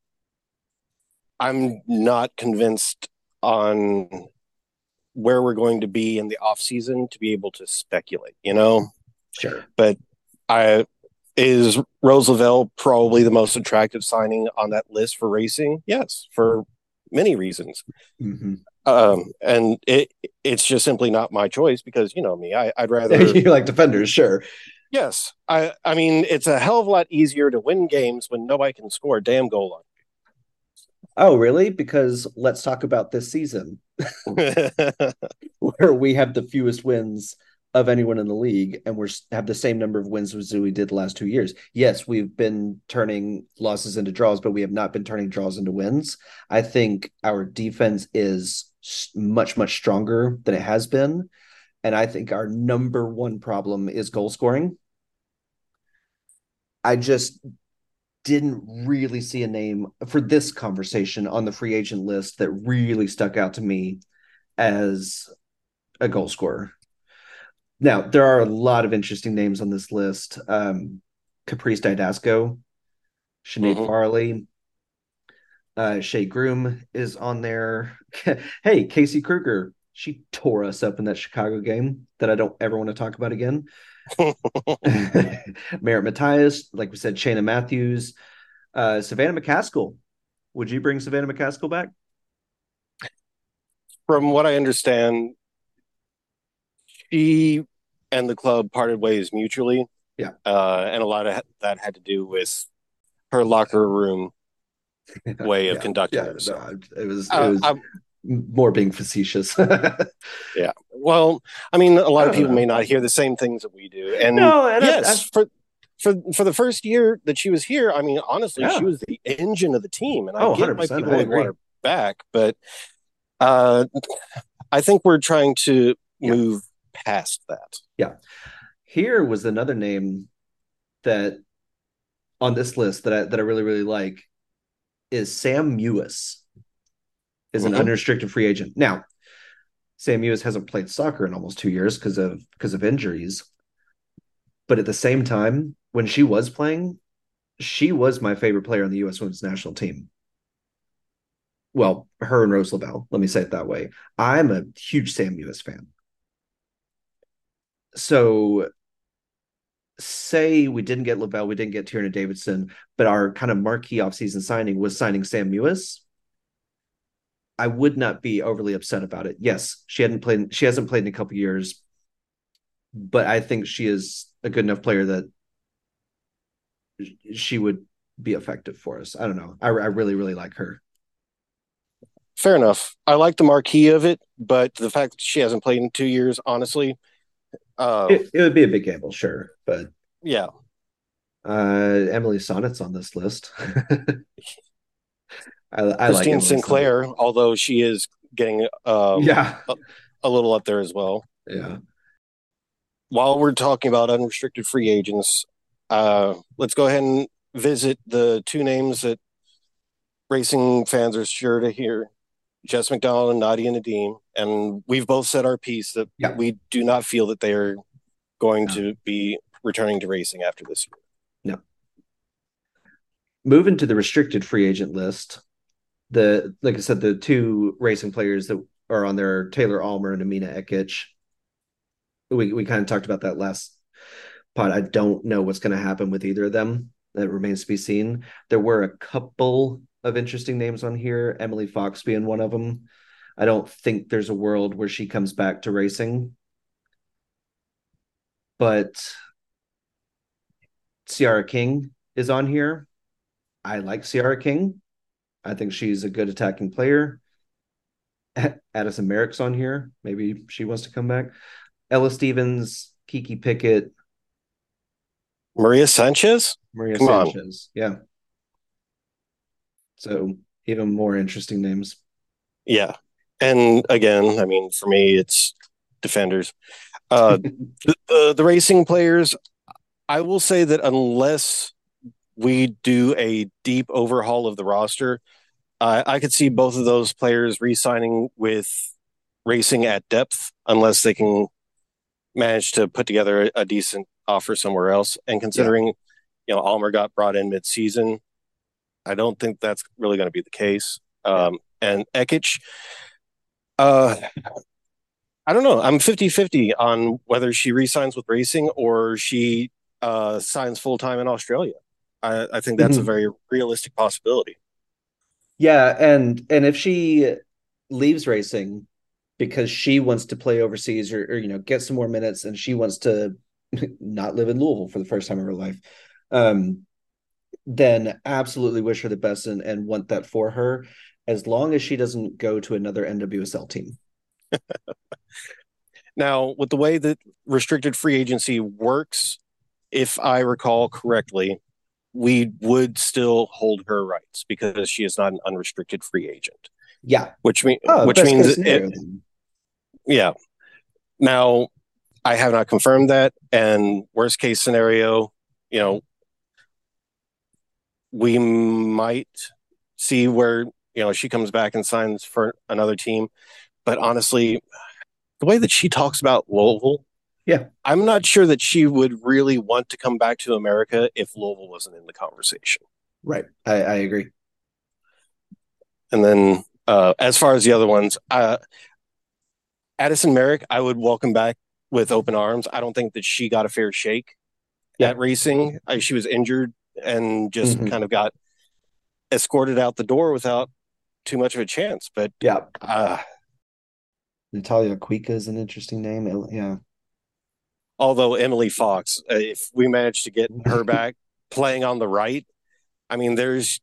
I'm not convinced on where we're going to be in the off season to be able to speculate, Sure. But I is Rose Lavelle probably the most attractive signing on that list for racing? Yes, for many reasons. Mm-hmm. And it's just simply not my choice because you know me, I'd rather You like defenders, sure. yes. I mean it's a hell of a lot easier to win games when nobody can score a damn goal Oh, really? Because let's talk about this season on. where we have the fewest wins of anyone in the league, and we have the same number of wins as we did the last 2 years. Yes, we've been turning losses into draws, but we have not been turning draws into wins. I think our defense is much, much stronger than it has been. And I think our number one problem is goal scoring. I just didn't really see a name for this conversation on the free agent list that really stuck out to me as a goal scorer. Now, there are a lot of interesting names on this list. Caprice Didasco, Sinead Farley, Shea Groom is on there. Hey, Casey Kruger, she tore us up in that Chicago game that I don't ever want to talk about again. Merritt Matthias, like we said, Shayna Matthews, Savannah McCaskill. Would you bring Savannah McCaskill back? From what I understand, she and the club parted ways mutually. Yeah. And a lot of that had to do with her locker room way of conducting herself. No, it was more being facetious. Yeah. Well, I mean, a lot of people may not hear the same things that we do. And yes, for the first year that she was here, I mean, honestly, she was the engine of the team. And I get why people would want her back, but I think we're trying to move past that. Yeah. Here was another name that on this list that I really, really like is Sam Mewis is an unrestricted free agent. Now, Sam Mewis hasn't played soccer in almost 2 years because of injuries. But at the same time, when she was playing, she was my favorite player on the U.S. women's national team. Well, her and Rose Lavelle, let me say it that way. I'm a huge Sam Mewis fan. So say we didn't get Lavelle, we didn't get Tierna Davidson, but our kind of marquee offseason signing was signing Sam Mewis. I would not be overly upset about it. Yes, she hasn't played in a couple years, but I think she is a good enough player that she would be effective for us. I don't know. I really, really like her. Fair enough. I like the marquee of it, but the fact that she hasn't played in 2 years, honestly, it would be a big gamble, sure, but yeah. Emily Sonnet's on this list. I Christine like Sinclair, although she is getting a little up there as well. Yeah. While we're talking about unrestricted free agents, let's go ahead and visit the two names that racing fans are sure to hear: Jess McDonald and Nadia Nadim. And we've both said our piece that we do not feel that they are going to be returning to racing after this year. No. Moving to the restricted free agent list, like I said, the two racing players that are on there, Taylor Almer and Amina Ekic. We kind of talked about that last pod. I don't know what's going to happen with either of them. That remains to be seen. There were a couple of interesting names on here, Emily Fox being one of them. I don't think there's a world where she comes back to racing. But Ciara King is on here. I like Ciara King. I think she's a good attacking player. Addison Merrick's on here. Maybe she wants to come back. Ella Stevens, Kiki Pickett. Maria Sanchez? Come on. Yeah. So even more interesting names. Yeah. And again, I mean, for me, it's defenders. The racing players, I will say that unless we do a deep overhaul of the roster, I could see both of those players re-signing with racing at depth, unless they can manage to put together a decent offer somewhere else. And Yeah. considering, Almer got brought in mid-season, I don't think that's really going to be the case. And Ekich, uh, I don't know. I'm 50-50 on whether she re-signs with racing or she signs full-time in Australia. I think that's a very realistic possibility. Yeah, and if she leaves racing because she wants to play overseas or get some more minutes and she wants to not live in Louisville for the first time in her life, then absolutely wish her the best and want that for her, as long as she doesn't go to another NWSL team. Now, with the way that restricted free agency works, if I recall correctly, we would still hold her rights because she is not an unrestricted free agent. Yeah. Which means yeah. Now, I have not confirmed that, and worst case scenario, we might see where she comes back and signs for another team. But honestly, the way that she talks about Louisville, yeah, I'm not sure that she would really want to come back to America if Louisville wasn't in the conversation. Right. I agree. And then as far as the other ones, Addison Merrick, I would welcome back with open arms. I don't think that she got a fair shake at racing. She was injured and just kind of got escorted out the door without too much of a chance. But Natalia Cuica is an interesting name. Yeah. Although Emily Fox, if we manage to get her back playing on the right, I mean, there's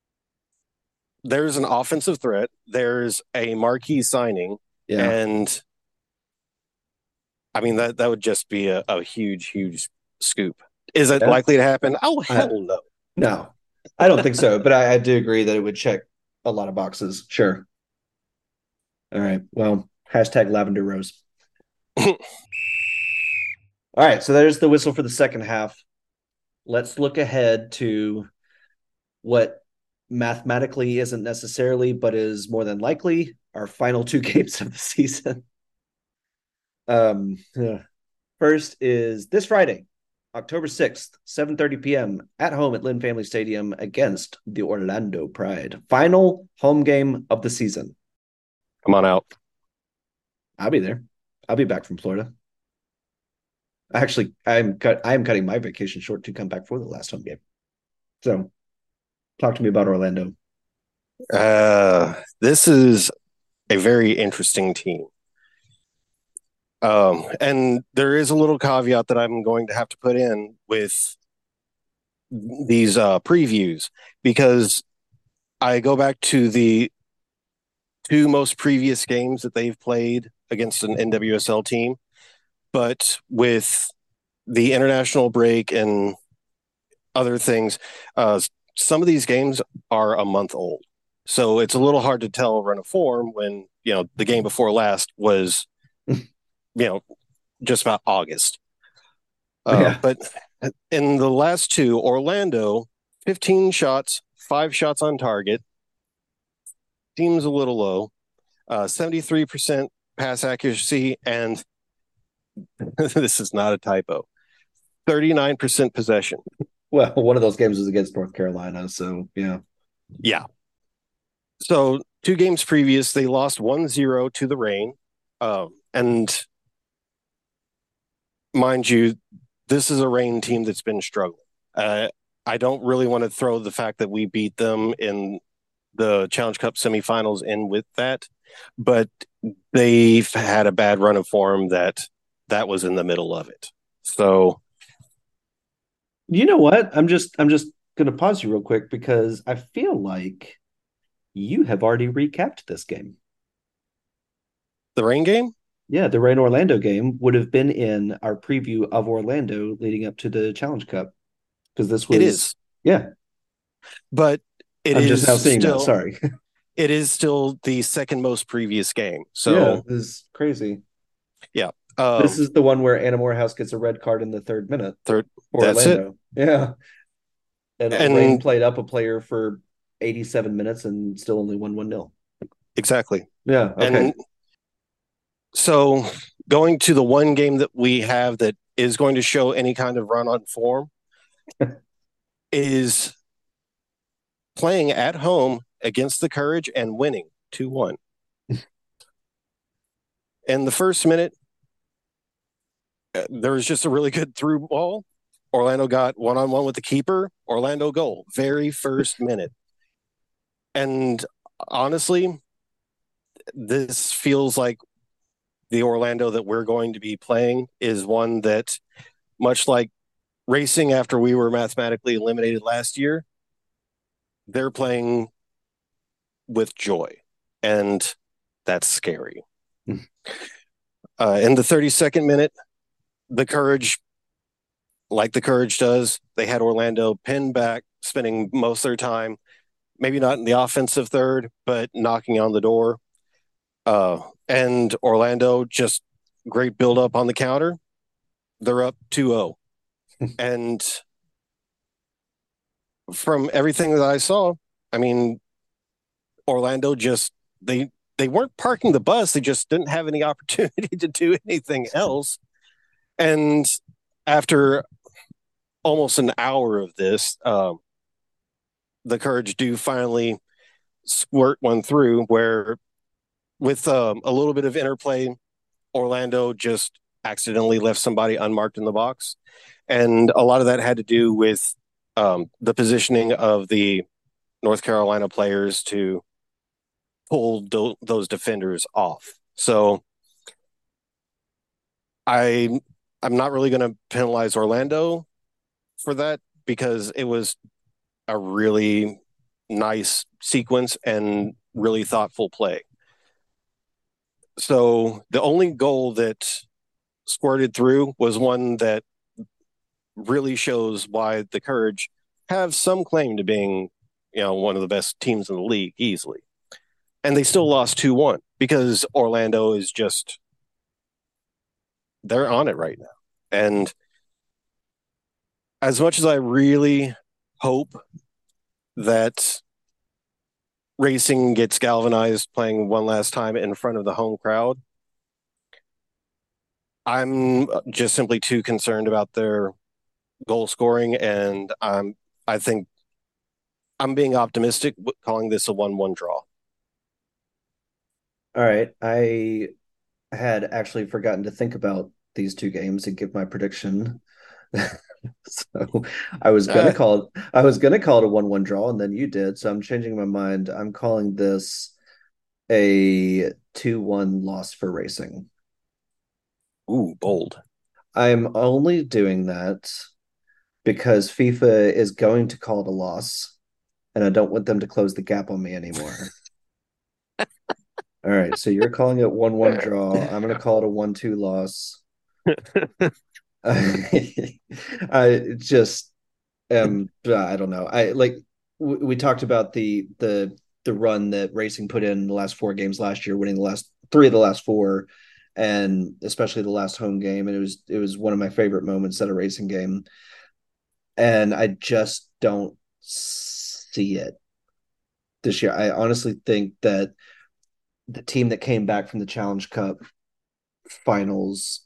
an offensive threat. There's a marquee signing. Yeah. And I mean, that would just be a huge, huge scoop. Is it likely to happen? Oh, hell no. No, I don't think so. But I do agree that it would check a lot of boxes. Sure. All right. Well, hashtag Lavender Rose. All right. So there's the whistle for the second half. Let's look ahead to what mathematically isn't necessarily, but is more than likely our final two games of the season. First is this Friday, October 6th, 7:30 p.m. at home at Lynn Family Stadium against the Orlando Pride. Final home game of the season. Come on out. I'll be there. I'll be back from Florida. Actually, I am cutting my vacation short to come back for the last home game. So, talk to me about Orlando. This is a very interesting team. And there is a little caveat that I'm going to have to put in with these previews, because I go back to the two most previous games that they've played against an NWSL team, but with the international break and other things, some of these games are a month old. So it's a little hard to tell a run of form when, the game before last was, just about August. But in the last two, Orlando, 15 shots, 5 shots on target. Seems a little low. 73% pass accuracy, and this is not a typo, 39% possession. Well, one of those games was against North Carolina, so yeah. Yeah. So 2 games previous, they lost 1-0 to the Reign. And mind you, this is a Reign team that's been struggling. I don't really want to throw the fact that we beat them in the Challenge Cup semifinals in with that, but they've had a bad run of form that was in the middle of it. So, you know what? I'm just going to pause you real quick because I feel like you have already recapped this game. The Reign game? Yeah, the Reign Orlando game would have been in our preview of Orlando leading up to the Challenge Cup, because this was. It is. Yeah. But I'm just now seeing that. Sorry. It is still the second most previous game. So yeah, this is crazy. Yeah. This is the one where Anna Morehouse gets a red card in the 3rd minute Third, for that's it. Orlando. Yeah. And Rain And played up a player for 87 minutes and still only won 1-0. exactly. Yeah. Okay. And so going to the one game that we have that is going to show any kind of run on form is playing at home against the Courage and winning 2-1. In the first minute, there was just a really good through ball. Orlando got one-on-one with the keeper. Orlando goal, very first minute. And honestly, this feels like the Orlando that we're going to be playing is one that, much like Racing after we were mathematically eliminated last year, they're playing with joy. And that's scary. In the 32nd minute, the Courage, like the Courage does, they had Orlando pinned back, spending most of their time, maybe not in the offensive third, but knocking on the door. And Orlando just great build up on the counter. They're up 2-0. And from everything that I saw, I mean, Orlando just they weren't parking the bus. They just didn't have any opportunity to do anything else. And after almost an hour of this, the Courage do finally squirt one through where, with a little bit of interplay, Orlando just accidentally left somebody unmarked in the box. And a lot of that had to do with the positioning of the North Carolina players to pull those defenders off. So I'm not really going to penalize Orlando for that because it was a really nice sequence and really thoughtful play. So the only goal that squirted through was one that really shows why the Courage have some claim to being, one of the best teams in the league easily. And they still lost 2-1 because Orlando is just, they're on it right now. And as much as I really hope that Racing gets galvanized playing one last time in front of the home crowd, I'm just simply too concerned about their goal scoring, and I think I'm being optimistic calling this a 1-1 draw. All right. I had actually forgotten to think about these two games and give my prediction. So I was gonna call it a 1-1 draw, and then you did. So I'm changing my mind. I'm calling this a 2-1 loss for Racing. Ooh, bold. I'm only doing that because FIFA is going to call it a loss, and I don't want them to close the gap on me anymore. All right, so you're calling it 1-1 draw. I'm gonna call it a 1-2 loss. I just I don't know. I like we talked about the run that Racing put in the last 4 games last year, winning the last 3 of the last 4, and especially the last home game. And it was one of my favorite moments at a Racing game. And I just don't see it this year. I honestly think that the team that came back from the Challenge Cup finals,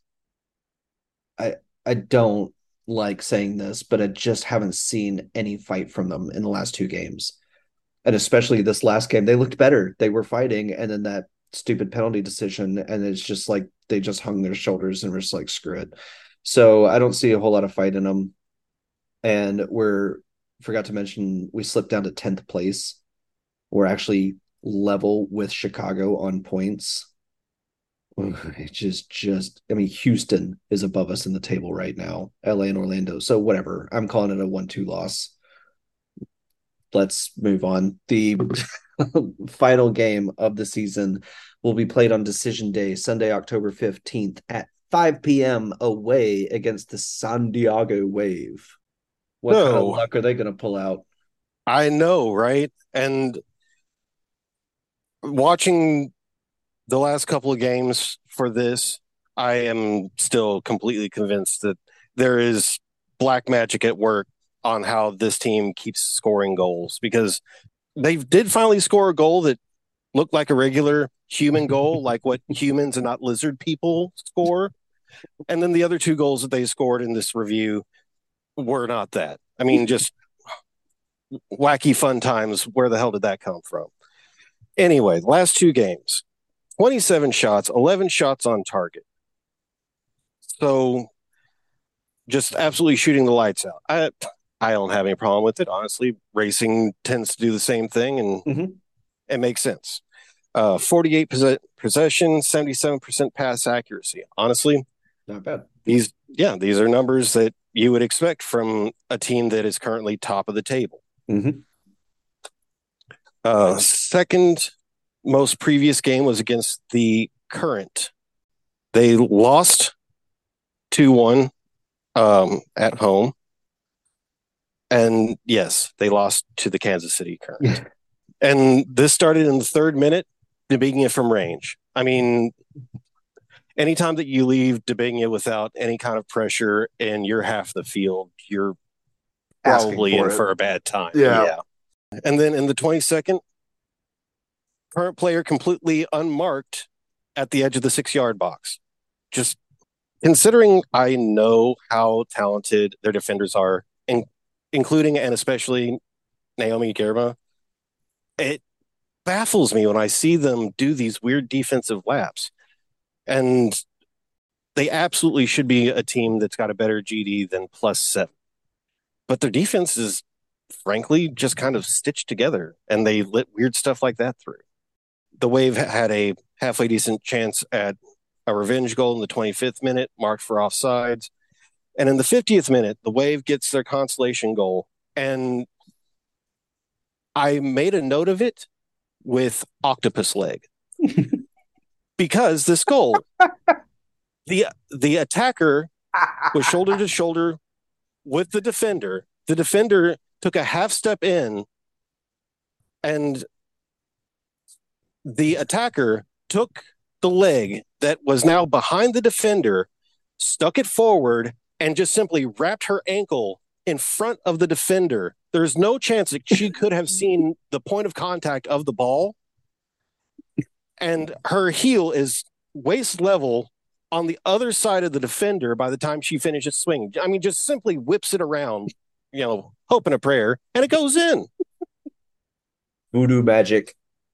I don't like saying this, but I just haven't seen any fight from them in the last 2 games. And especially this last game, they looked better. They were fighting, and then that stupid penalty decision, and it's just like they just hung their shoulders and were just like, screw it. So I don't see a whole lot of fight in them. And forgot to mention, we slipped down to 10th place. We're actually level with Chicago on points. It's just I mean, Houston is above us in the table right now, LA and Orlando. So whatever. I'm calling it a 1-2 loss. Let's move on. The final game of the season will be played on Decision Day, Sunday, October 15th at 5 p.m. away against the San Diego Wave. What kind of luck are they going to pull out? I know, right? And watching the last couple of games for this, I am still completely convinced that there is black magic at work on how this team keeps scoring goals, because they did finally score a goal that looked like a regular human goal, like what humans and not lizard people score. And then the other two goals that they scored in this review were not that. I mean, just wacky fun times. Where the hell did that come from? Anyway, last two games, 27 shots, 11 shots on target. So just absolutely shooting the lights out. I don't have any problem with it, honestly. Racing tends to do the same thing, and it makes sense. 48% possession, 77% pass accuracy. Honestly, not bad. These are numbers that you would expect from a team that is currently top of the table. Second most previous game was against the Current. They lost 2-1 at home. And yes, they lost to the Kansas City Current. And this started in the third minute, Debinha from range. I mean, anytime that you leave Debinha without any kind of pressure in your half of the field, you're probably in for a bad time. Yeah. And then in the 22nd, Current player completely unmarked at the edge of the 6-yard box. Just considering I know how talented their defenders are, including and especially Naomi Girma, it baffles me when I see them do these weird defensive laps. And they absolutely should be a team that's got a better GD than +7. But their defense is, frankly, just kind of stitched together, and they let weird stuff like that through. The Wave had a halfway decent chance at a revenge goal in the 25th minute, marked for offsides. And in the 50th minute, the Wave gets their consolation goal. And I made a note of it with octopus leg. Because this goal, the attacker was shoulder to shoulder with the defender. The defender took a half step in, and the attacker took the leg that was now behind the defender, stuck it forward, and just simply wrapped her ankle in front of the defender. There's no chance that she could have seen the point of contact of the ball. And her heel is waist level on the other side of the defender by the time she finishes swinging. I mean, just simply whips it around, hope and a prayer, and it goes in. Voodoo magic.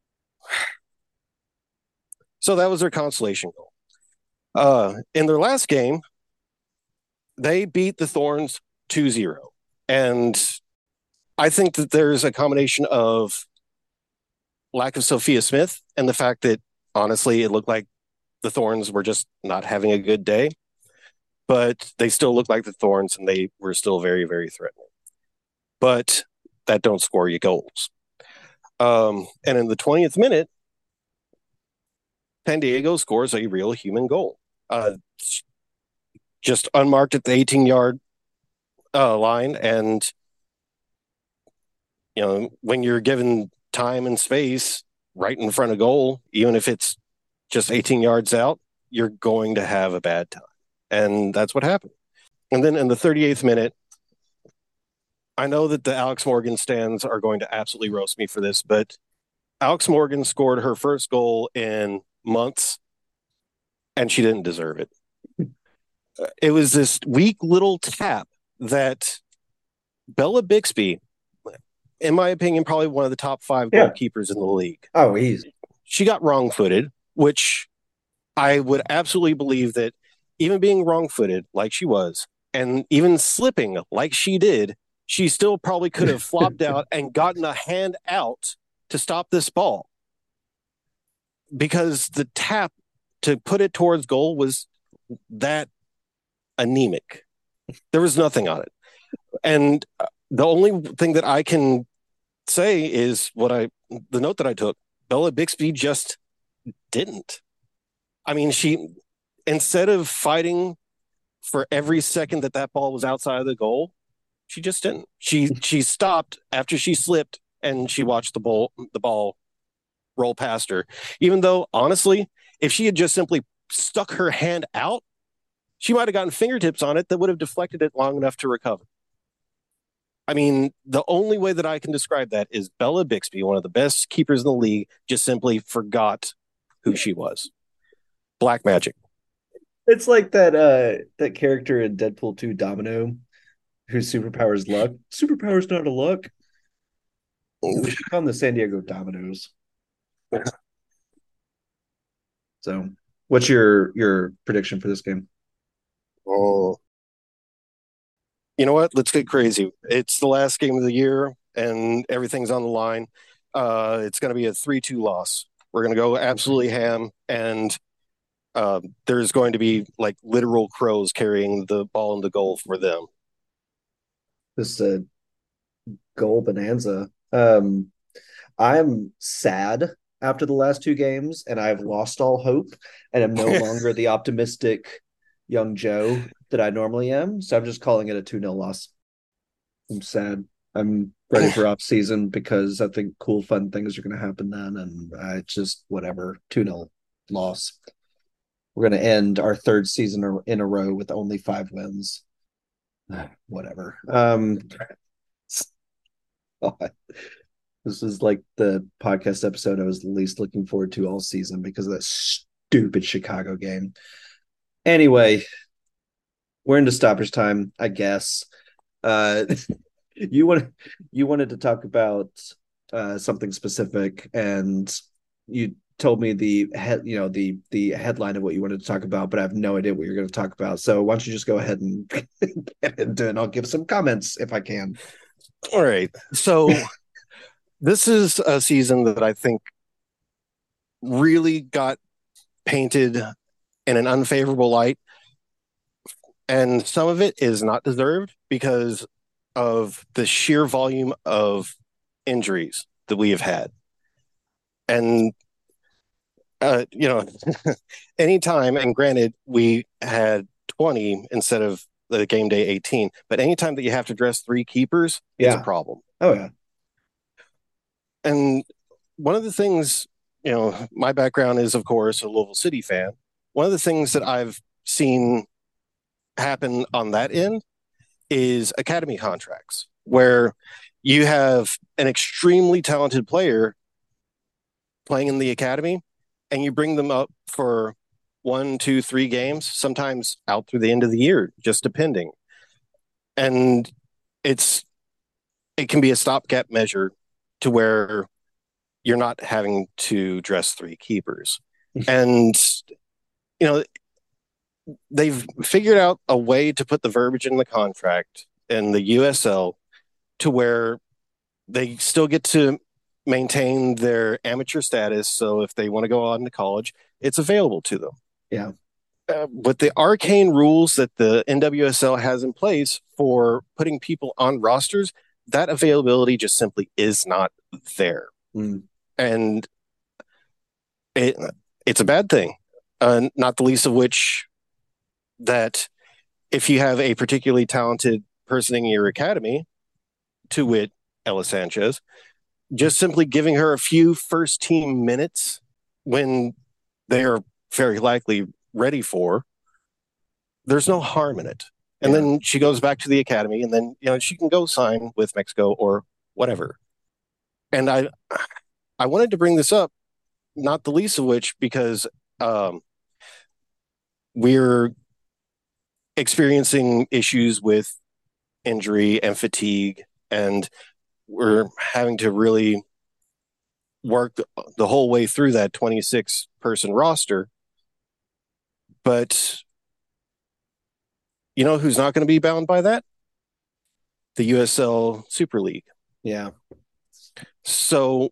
So that was their consolation goal. In their last game, they beat the Thorns 2-0. And I think that there's a combination of lack of Sophia Smith and the fact that, honestly, it looked like the Thorns were just not having a good day. But they still looked like the Thorns, and they were still very, very threatening. But that don't score you goals. And in the 20th minute, San Diego scores a real human goal. Just unmarked at the 18-yard line. And, when you're given time and space right in front of goal, even if it's just 18 yards out, you're going to have a bad time. And that's what happened. And then in the 38th minute, I know that the Alex Morgan stands are going to absolutely roast me for this, but Alex Morgan scored her first goal in months, and she didn't deserve it. It was this weak little tap that Bella Bixby, in my opinion, probably one of the top 5 goalkeepers in the league. Oh, easy. She got wrong-footed, which I would absolutely believe that even being wrong-footed like she was, and even slipping like she did, she still probably could have flopped out and gotten a hand out to stop this ball. Because the tap to put it towards goal was that anemic. There was nothing on it. And the only thing that I can say is the note that I took, Bella Bixby just didn't. I mean, she, instead of fighting for every second that ball was outside of the goal, she just didn't. She stopped after she slipped, and she watched the ball roll past her. Even though, honestly, if she had just simply stuck her hand out, she might have gotten fingertips on it that would have deflected it long enough to recover. I mean, the only way that I can describe that is Bella Bixby, one of the best keepers in the league, just simply forgot who she was. Black magic. It's like that character in Deadpool 2, Domino, whose superpower is luck. Superpower's not a luck. We should call them the San Diego Dominoes. So, what's your prediction for this game? Oh, you know what? Let's get crazy. It's the last game of the year, and everything's on the line. It's going to be a 3-2 loss. We're going to go absolutely ham, and there's going to be like literal crows carrying the ball into goal for them. This goal bonanza. I'm sad after the last two games, and I've lost all hope, and I'm no longer the optimistic young Joe that I normally am. So I'm just calling it a 2-0 loss. I'm sad. I'm ready for off season because I think cool, fun things are going to happen then, and it's just whatever. 2-0 loss. We're going to end our third season in a row with only 5 wins. Whatever. This is like the podcast episode I was least looking forward to all season because of that stupid Chicago game. Anyway, we're into stoppage time, I guess. You wanted to talk about something specific, and you told me the headline of what you wanted to talk about, but I have no idea what you're going to talk about. So why don't you just go ahead and get into it, and I'll give some comments if I can. All right. So this is a season that I think really got painted in an unfavorable light. And some of it is not deserved because of the sheer volume of injuries that we have had. And, anytime, and granted, we had 20 instead of the game day 18, but anytime that you have to dress 3 keepers, it's a problem. Oh, yeah. And one of the things, my background is, of course, a Louisville City fan. One of the things that I've seen happen on that end is academy contracts, where you have an extremely talented player playing in the academy, and you bring them up for 1, 2, 3 games, sometimes out through the end of the year, just depending. And it can be a stopgap measure to where you're not having to dress 3 keepers. And, they've figured out a way to put the verbiage in the contract in the USL to where they still get to maintain their amateur status. So if they want to go on to college, it's available to them. Yeah. But the arcane rules that the NWSL has in place for putting people on rosters, that availability just simply is not there. And it's a bad thing, not the least of which that if you have a particularly talented person in your academy, to wit, Ella Sanchez, just simply giving her a few first team minutes when they are very likely ready for, there's no harm in it. And then she goes back to the academy, and then she can go sign with Mexico or whatever. And I wanted to bring this up, not the least of which because we're experiencing issues with injury and fatigue, and we're having to really work the whole way through that 26-person roster. But who's not going to be bound by that? The USL Super League. Yeah. So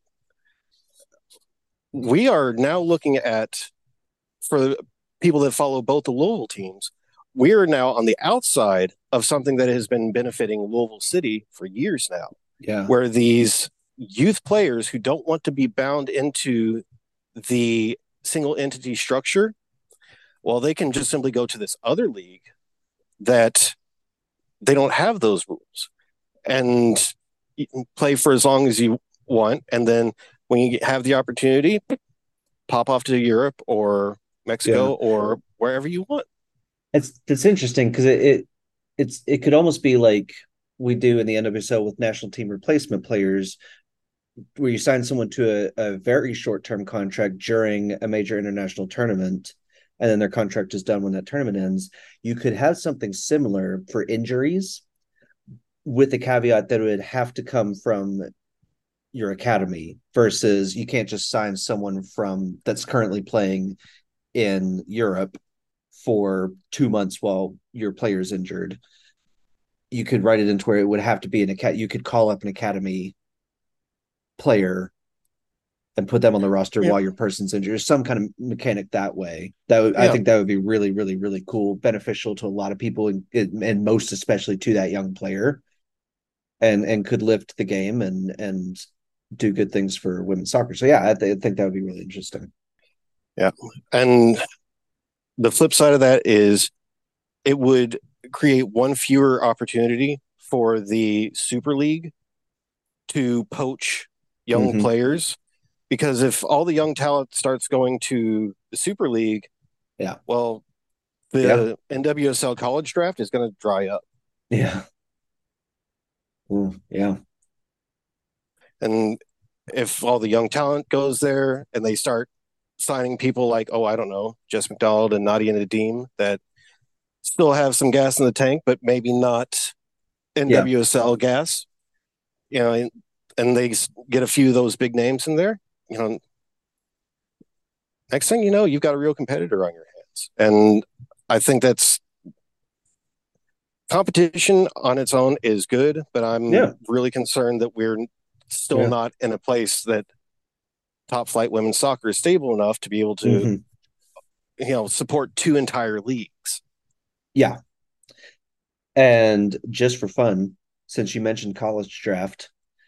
we are now looking at, for people that follow both the Louisville teams, we are now on the outside of something that has been benefiting Louisville City for years now. Yeah. Where these youth players who don't want to be bound into the single entity structure, well, they can just simply go to this other league that they don't have those rules, and you can play for as long as you want. And then when you have the opportunity, pop off to Europe or Mexico, or wherever you want. It's interesting because it could almost be like we do in the NWSL with national team replacement players, where you sign someone to a very short-term contract during a major international tournament, and then their contract is done when that tournament ends. You could have something similar for injuries, with the caveat that it would have to come from your academy, versus you can't just sign someone from that's currently playing in Europe for 2 months while your player's injured. You could write it into where it would have to be you could call up an academy player and put them on the roster while your person's injured. Some kind of mechanic that way. I think that would be really, really, really cool, beneficial to a lot of people, and most especially to that young player, and could lift the game and do good things for women's soccer. So yeah, I think that would be really interesting. Yeah, and the flip side of that is it would create one fewer opportunity for the Super League to poach young players, because if all the young talent starts going to the Super League, well, the NWSL college draft is going to dry up. Yeah. Yeah. And if all the young talent goes there and they start signing people like, I don't know, Jess McDonald and Nadia Nadim that still have some gas in the tank, but maybe not NWSL gas, and they get a few of those big names in there, next thing you know, you've got a real competitor on your hands. And I think that's competition on its own is good, but I'm really concerned that we're still not in a place that top flight women's soccer is stable enough to be able to, support 2 entire leagues. Yeah. And just for fun, since you mentioned college draft,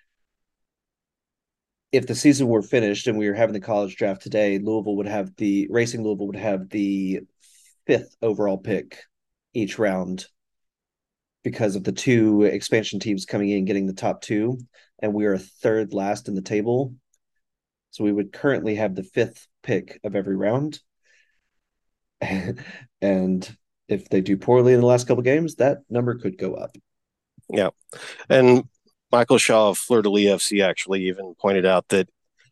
if the season were finished and we were having the college draft today, Racing Louisville would have the 5th overall pick each round, because of the 2 expansion teams coming in getting the top 2, and we are 3rd last in the table. So we would currently have the 5th pick of every round. And if they do poorly in the last couple of games, that number could go up. Yeah. And Michael Shaw of Fleur de Lis FC actually even pointed out that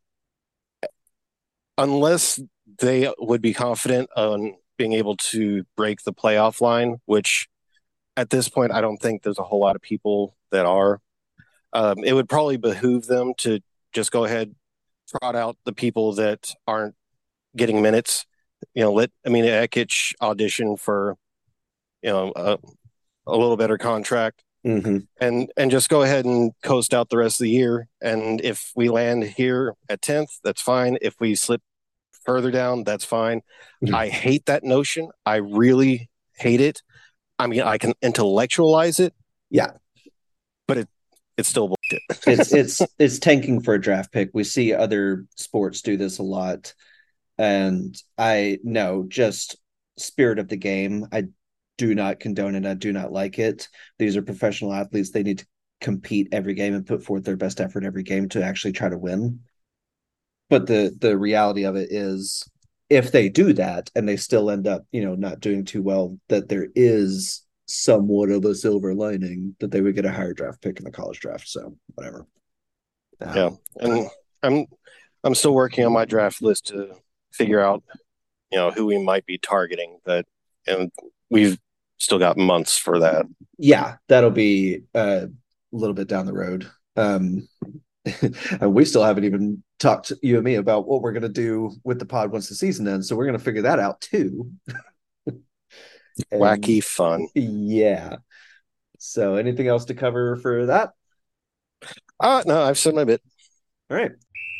unless they would be confident on being able to break the playoff line, which at this point, I don't think there's a whole lot of people that are, it would probably behoove them to just go ahead, trot out the people that aren't getting minutes. Let Amina Ekic audition for, a little better contract, and just go ahead and coast out the rest of the year. And if we land here at 10th, that's fine. If we slip further down, that's fine. I hate that notion. I really hate it. I mean, I can intellectualize it. Yeah. But it's still bullshit. it's tanking for a draft pick. We see other sports do this a lot. And I know, just spirit of the game, I do not condone it. I do not like it. These are professional athletes. They need to compete every game and put forth their best effort every game to actually try to win. But the reality of it is, if they do that and they still end up, not doing too well, that there is somewhat of a silver lining that they would get a higher draft pick in the college draft. So whatever. Yeah. And I'm still working on my draft list to figure out, who we might be targeting, and we've still got months for that. Yeah, that'll be a little bit down the road. And we still haven't even talked, you and me, about what we're going to do with the pod once the season ends. So we're going to figure that out too. Wacky fun. Yeah. So anything else to cover for that? No, I've said my bit. All right.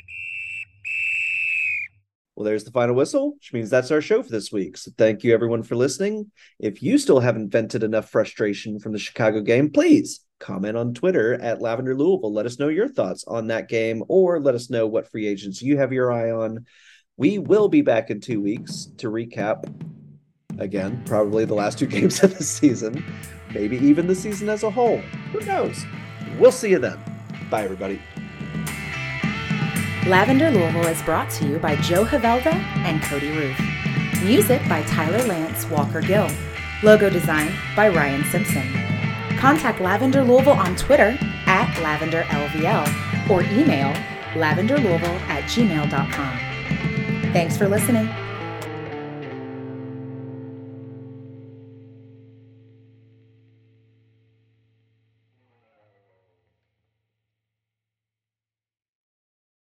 Well, there's the final whistle, which means that's our show for this week. So thank you, everyone, for listening. If you still haven't vented enough frustration from the Chicago game, please comment on Twitter at Lavender Louisville. Let us know your thoughts on that game, or let us know what free agents you have your eye on. We will be back in 2 weeks to recap, again, probably the last 2 games of the season, maybe even the season as a whole. Who knows? We'll see you then. Bye, everybody. Lavender Louisville is brought to you by Joe Havelda and Cody Ruth. Music by Tyler Lance Walker Gill. Logo design by Ryan Simpson. Contact Lavender Louisville on Twitter at LavenderLVL or email lavenderlouisville@gmail.com. Thanks for listening.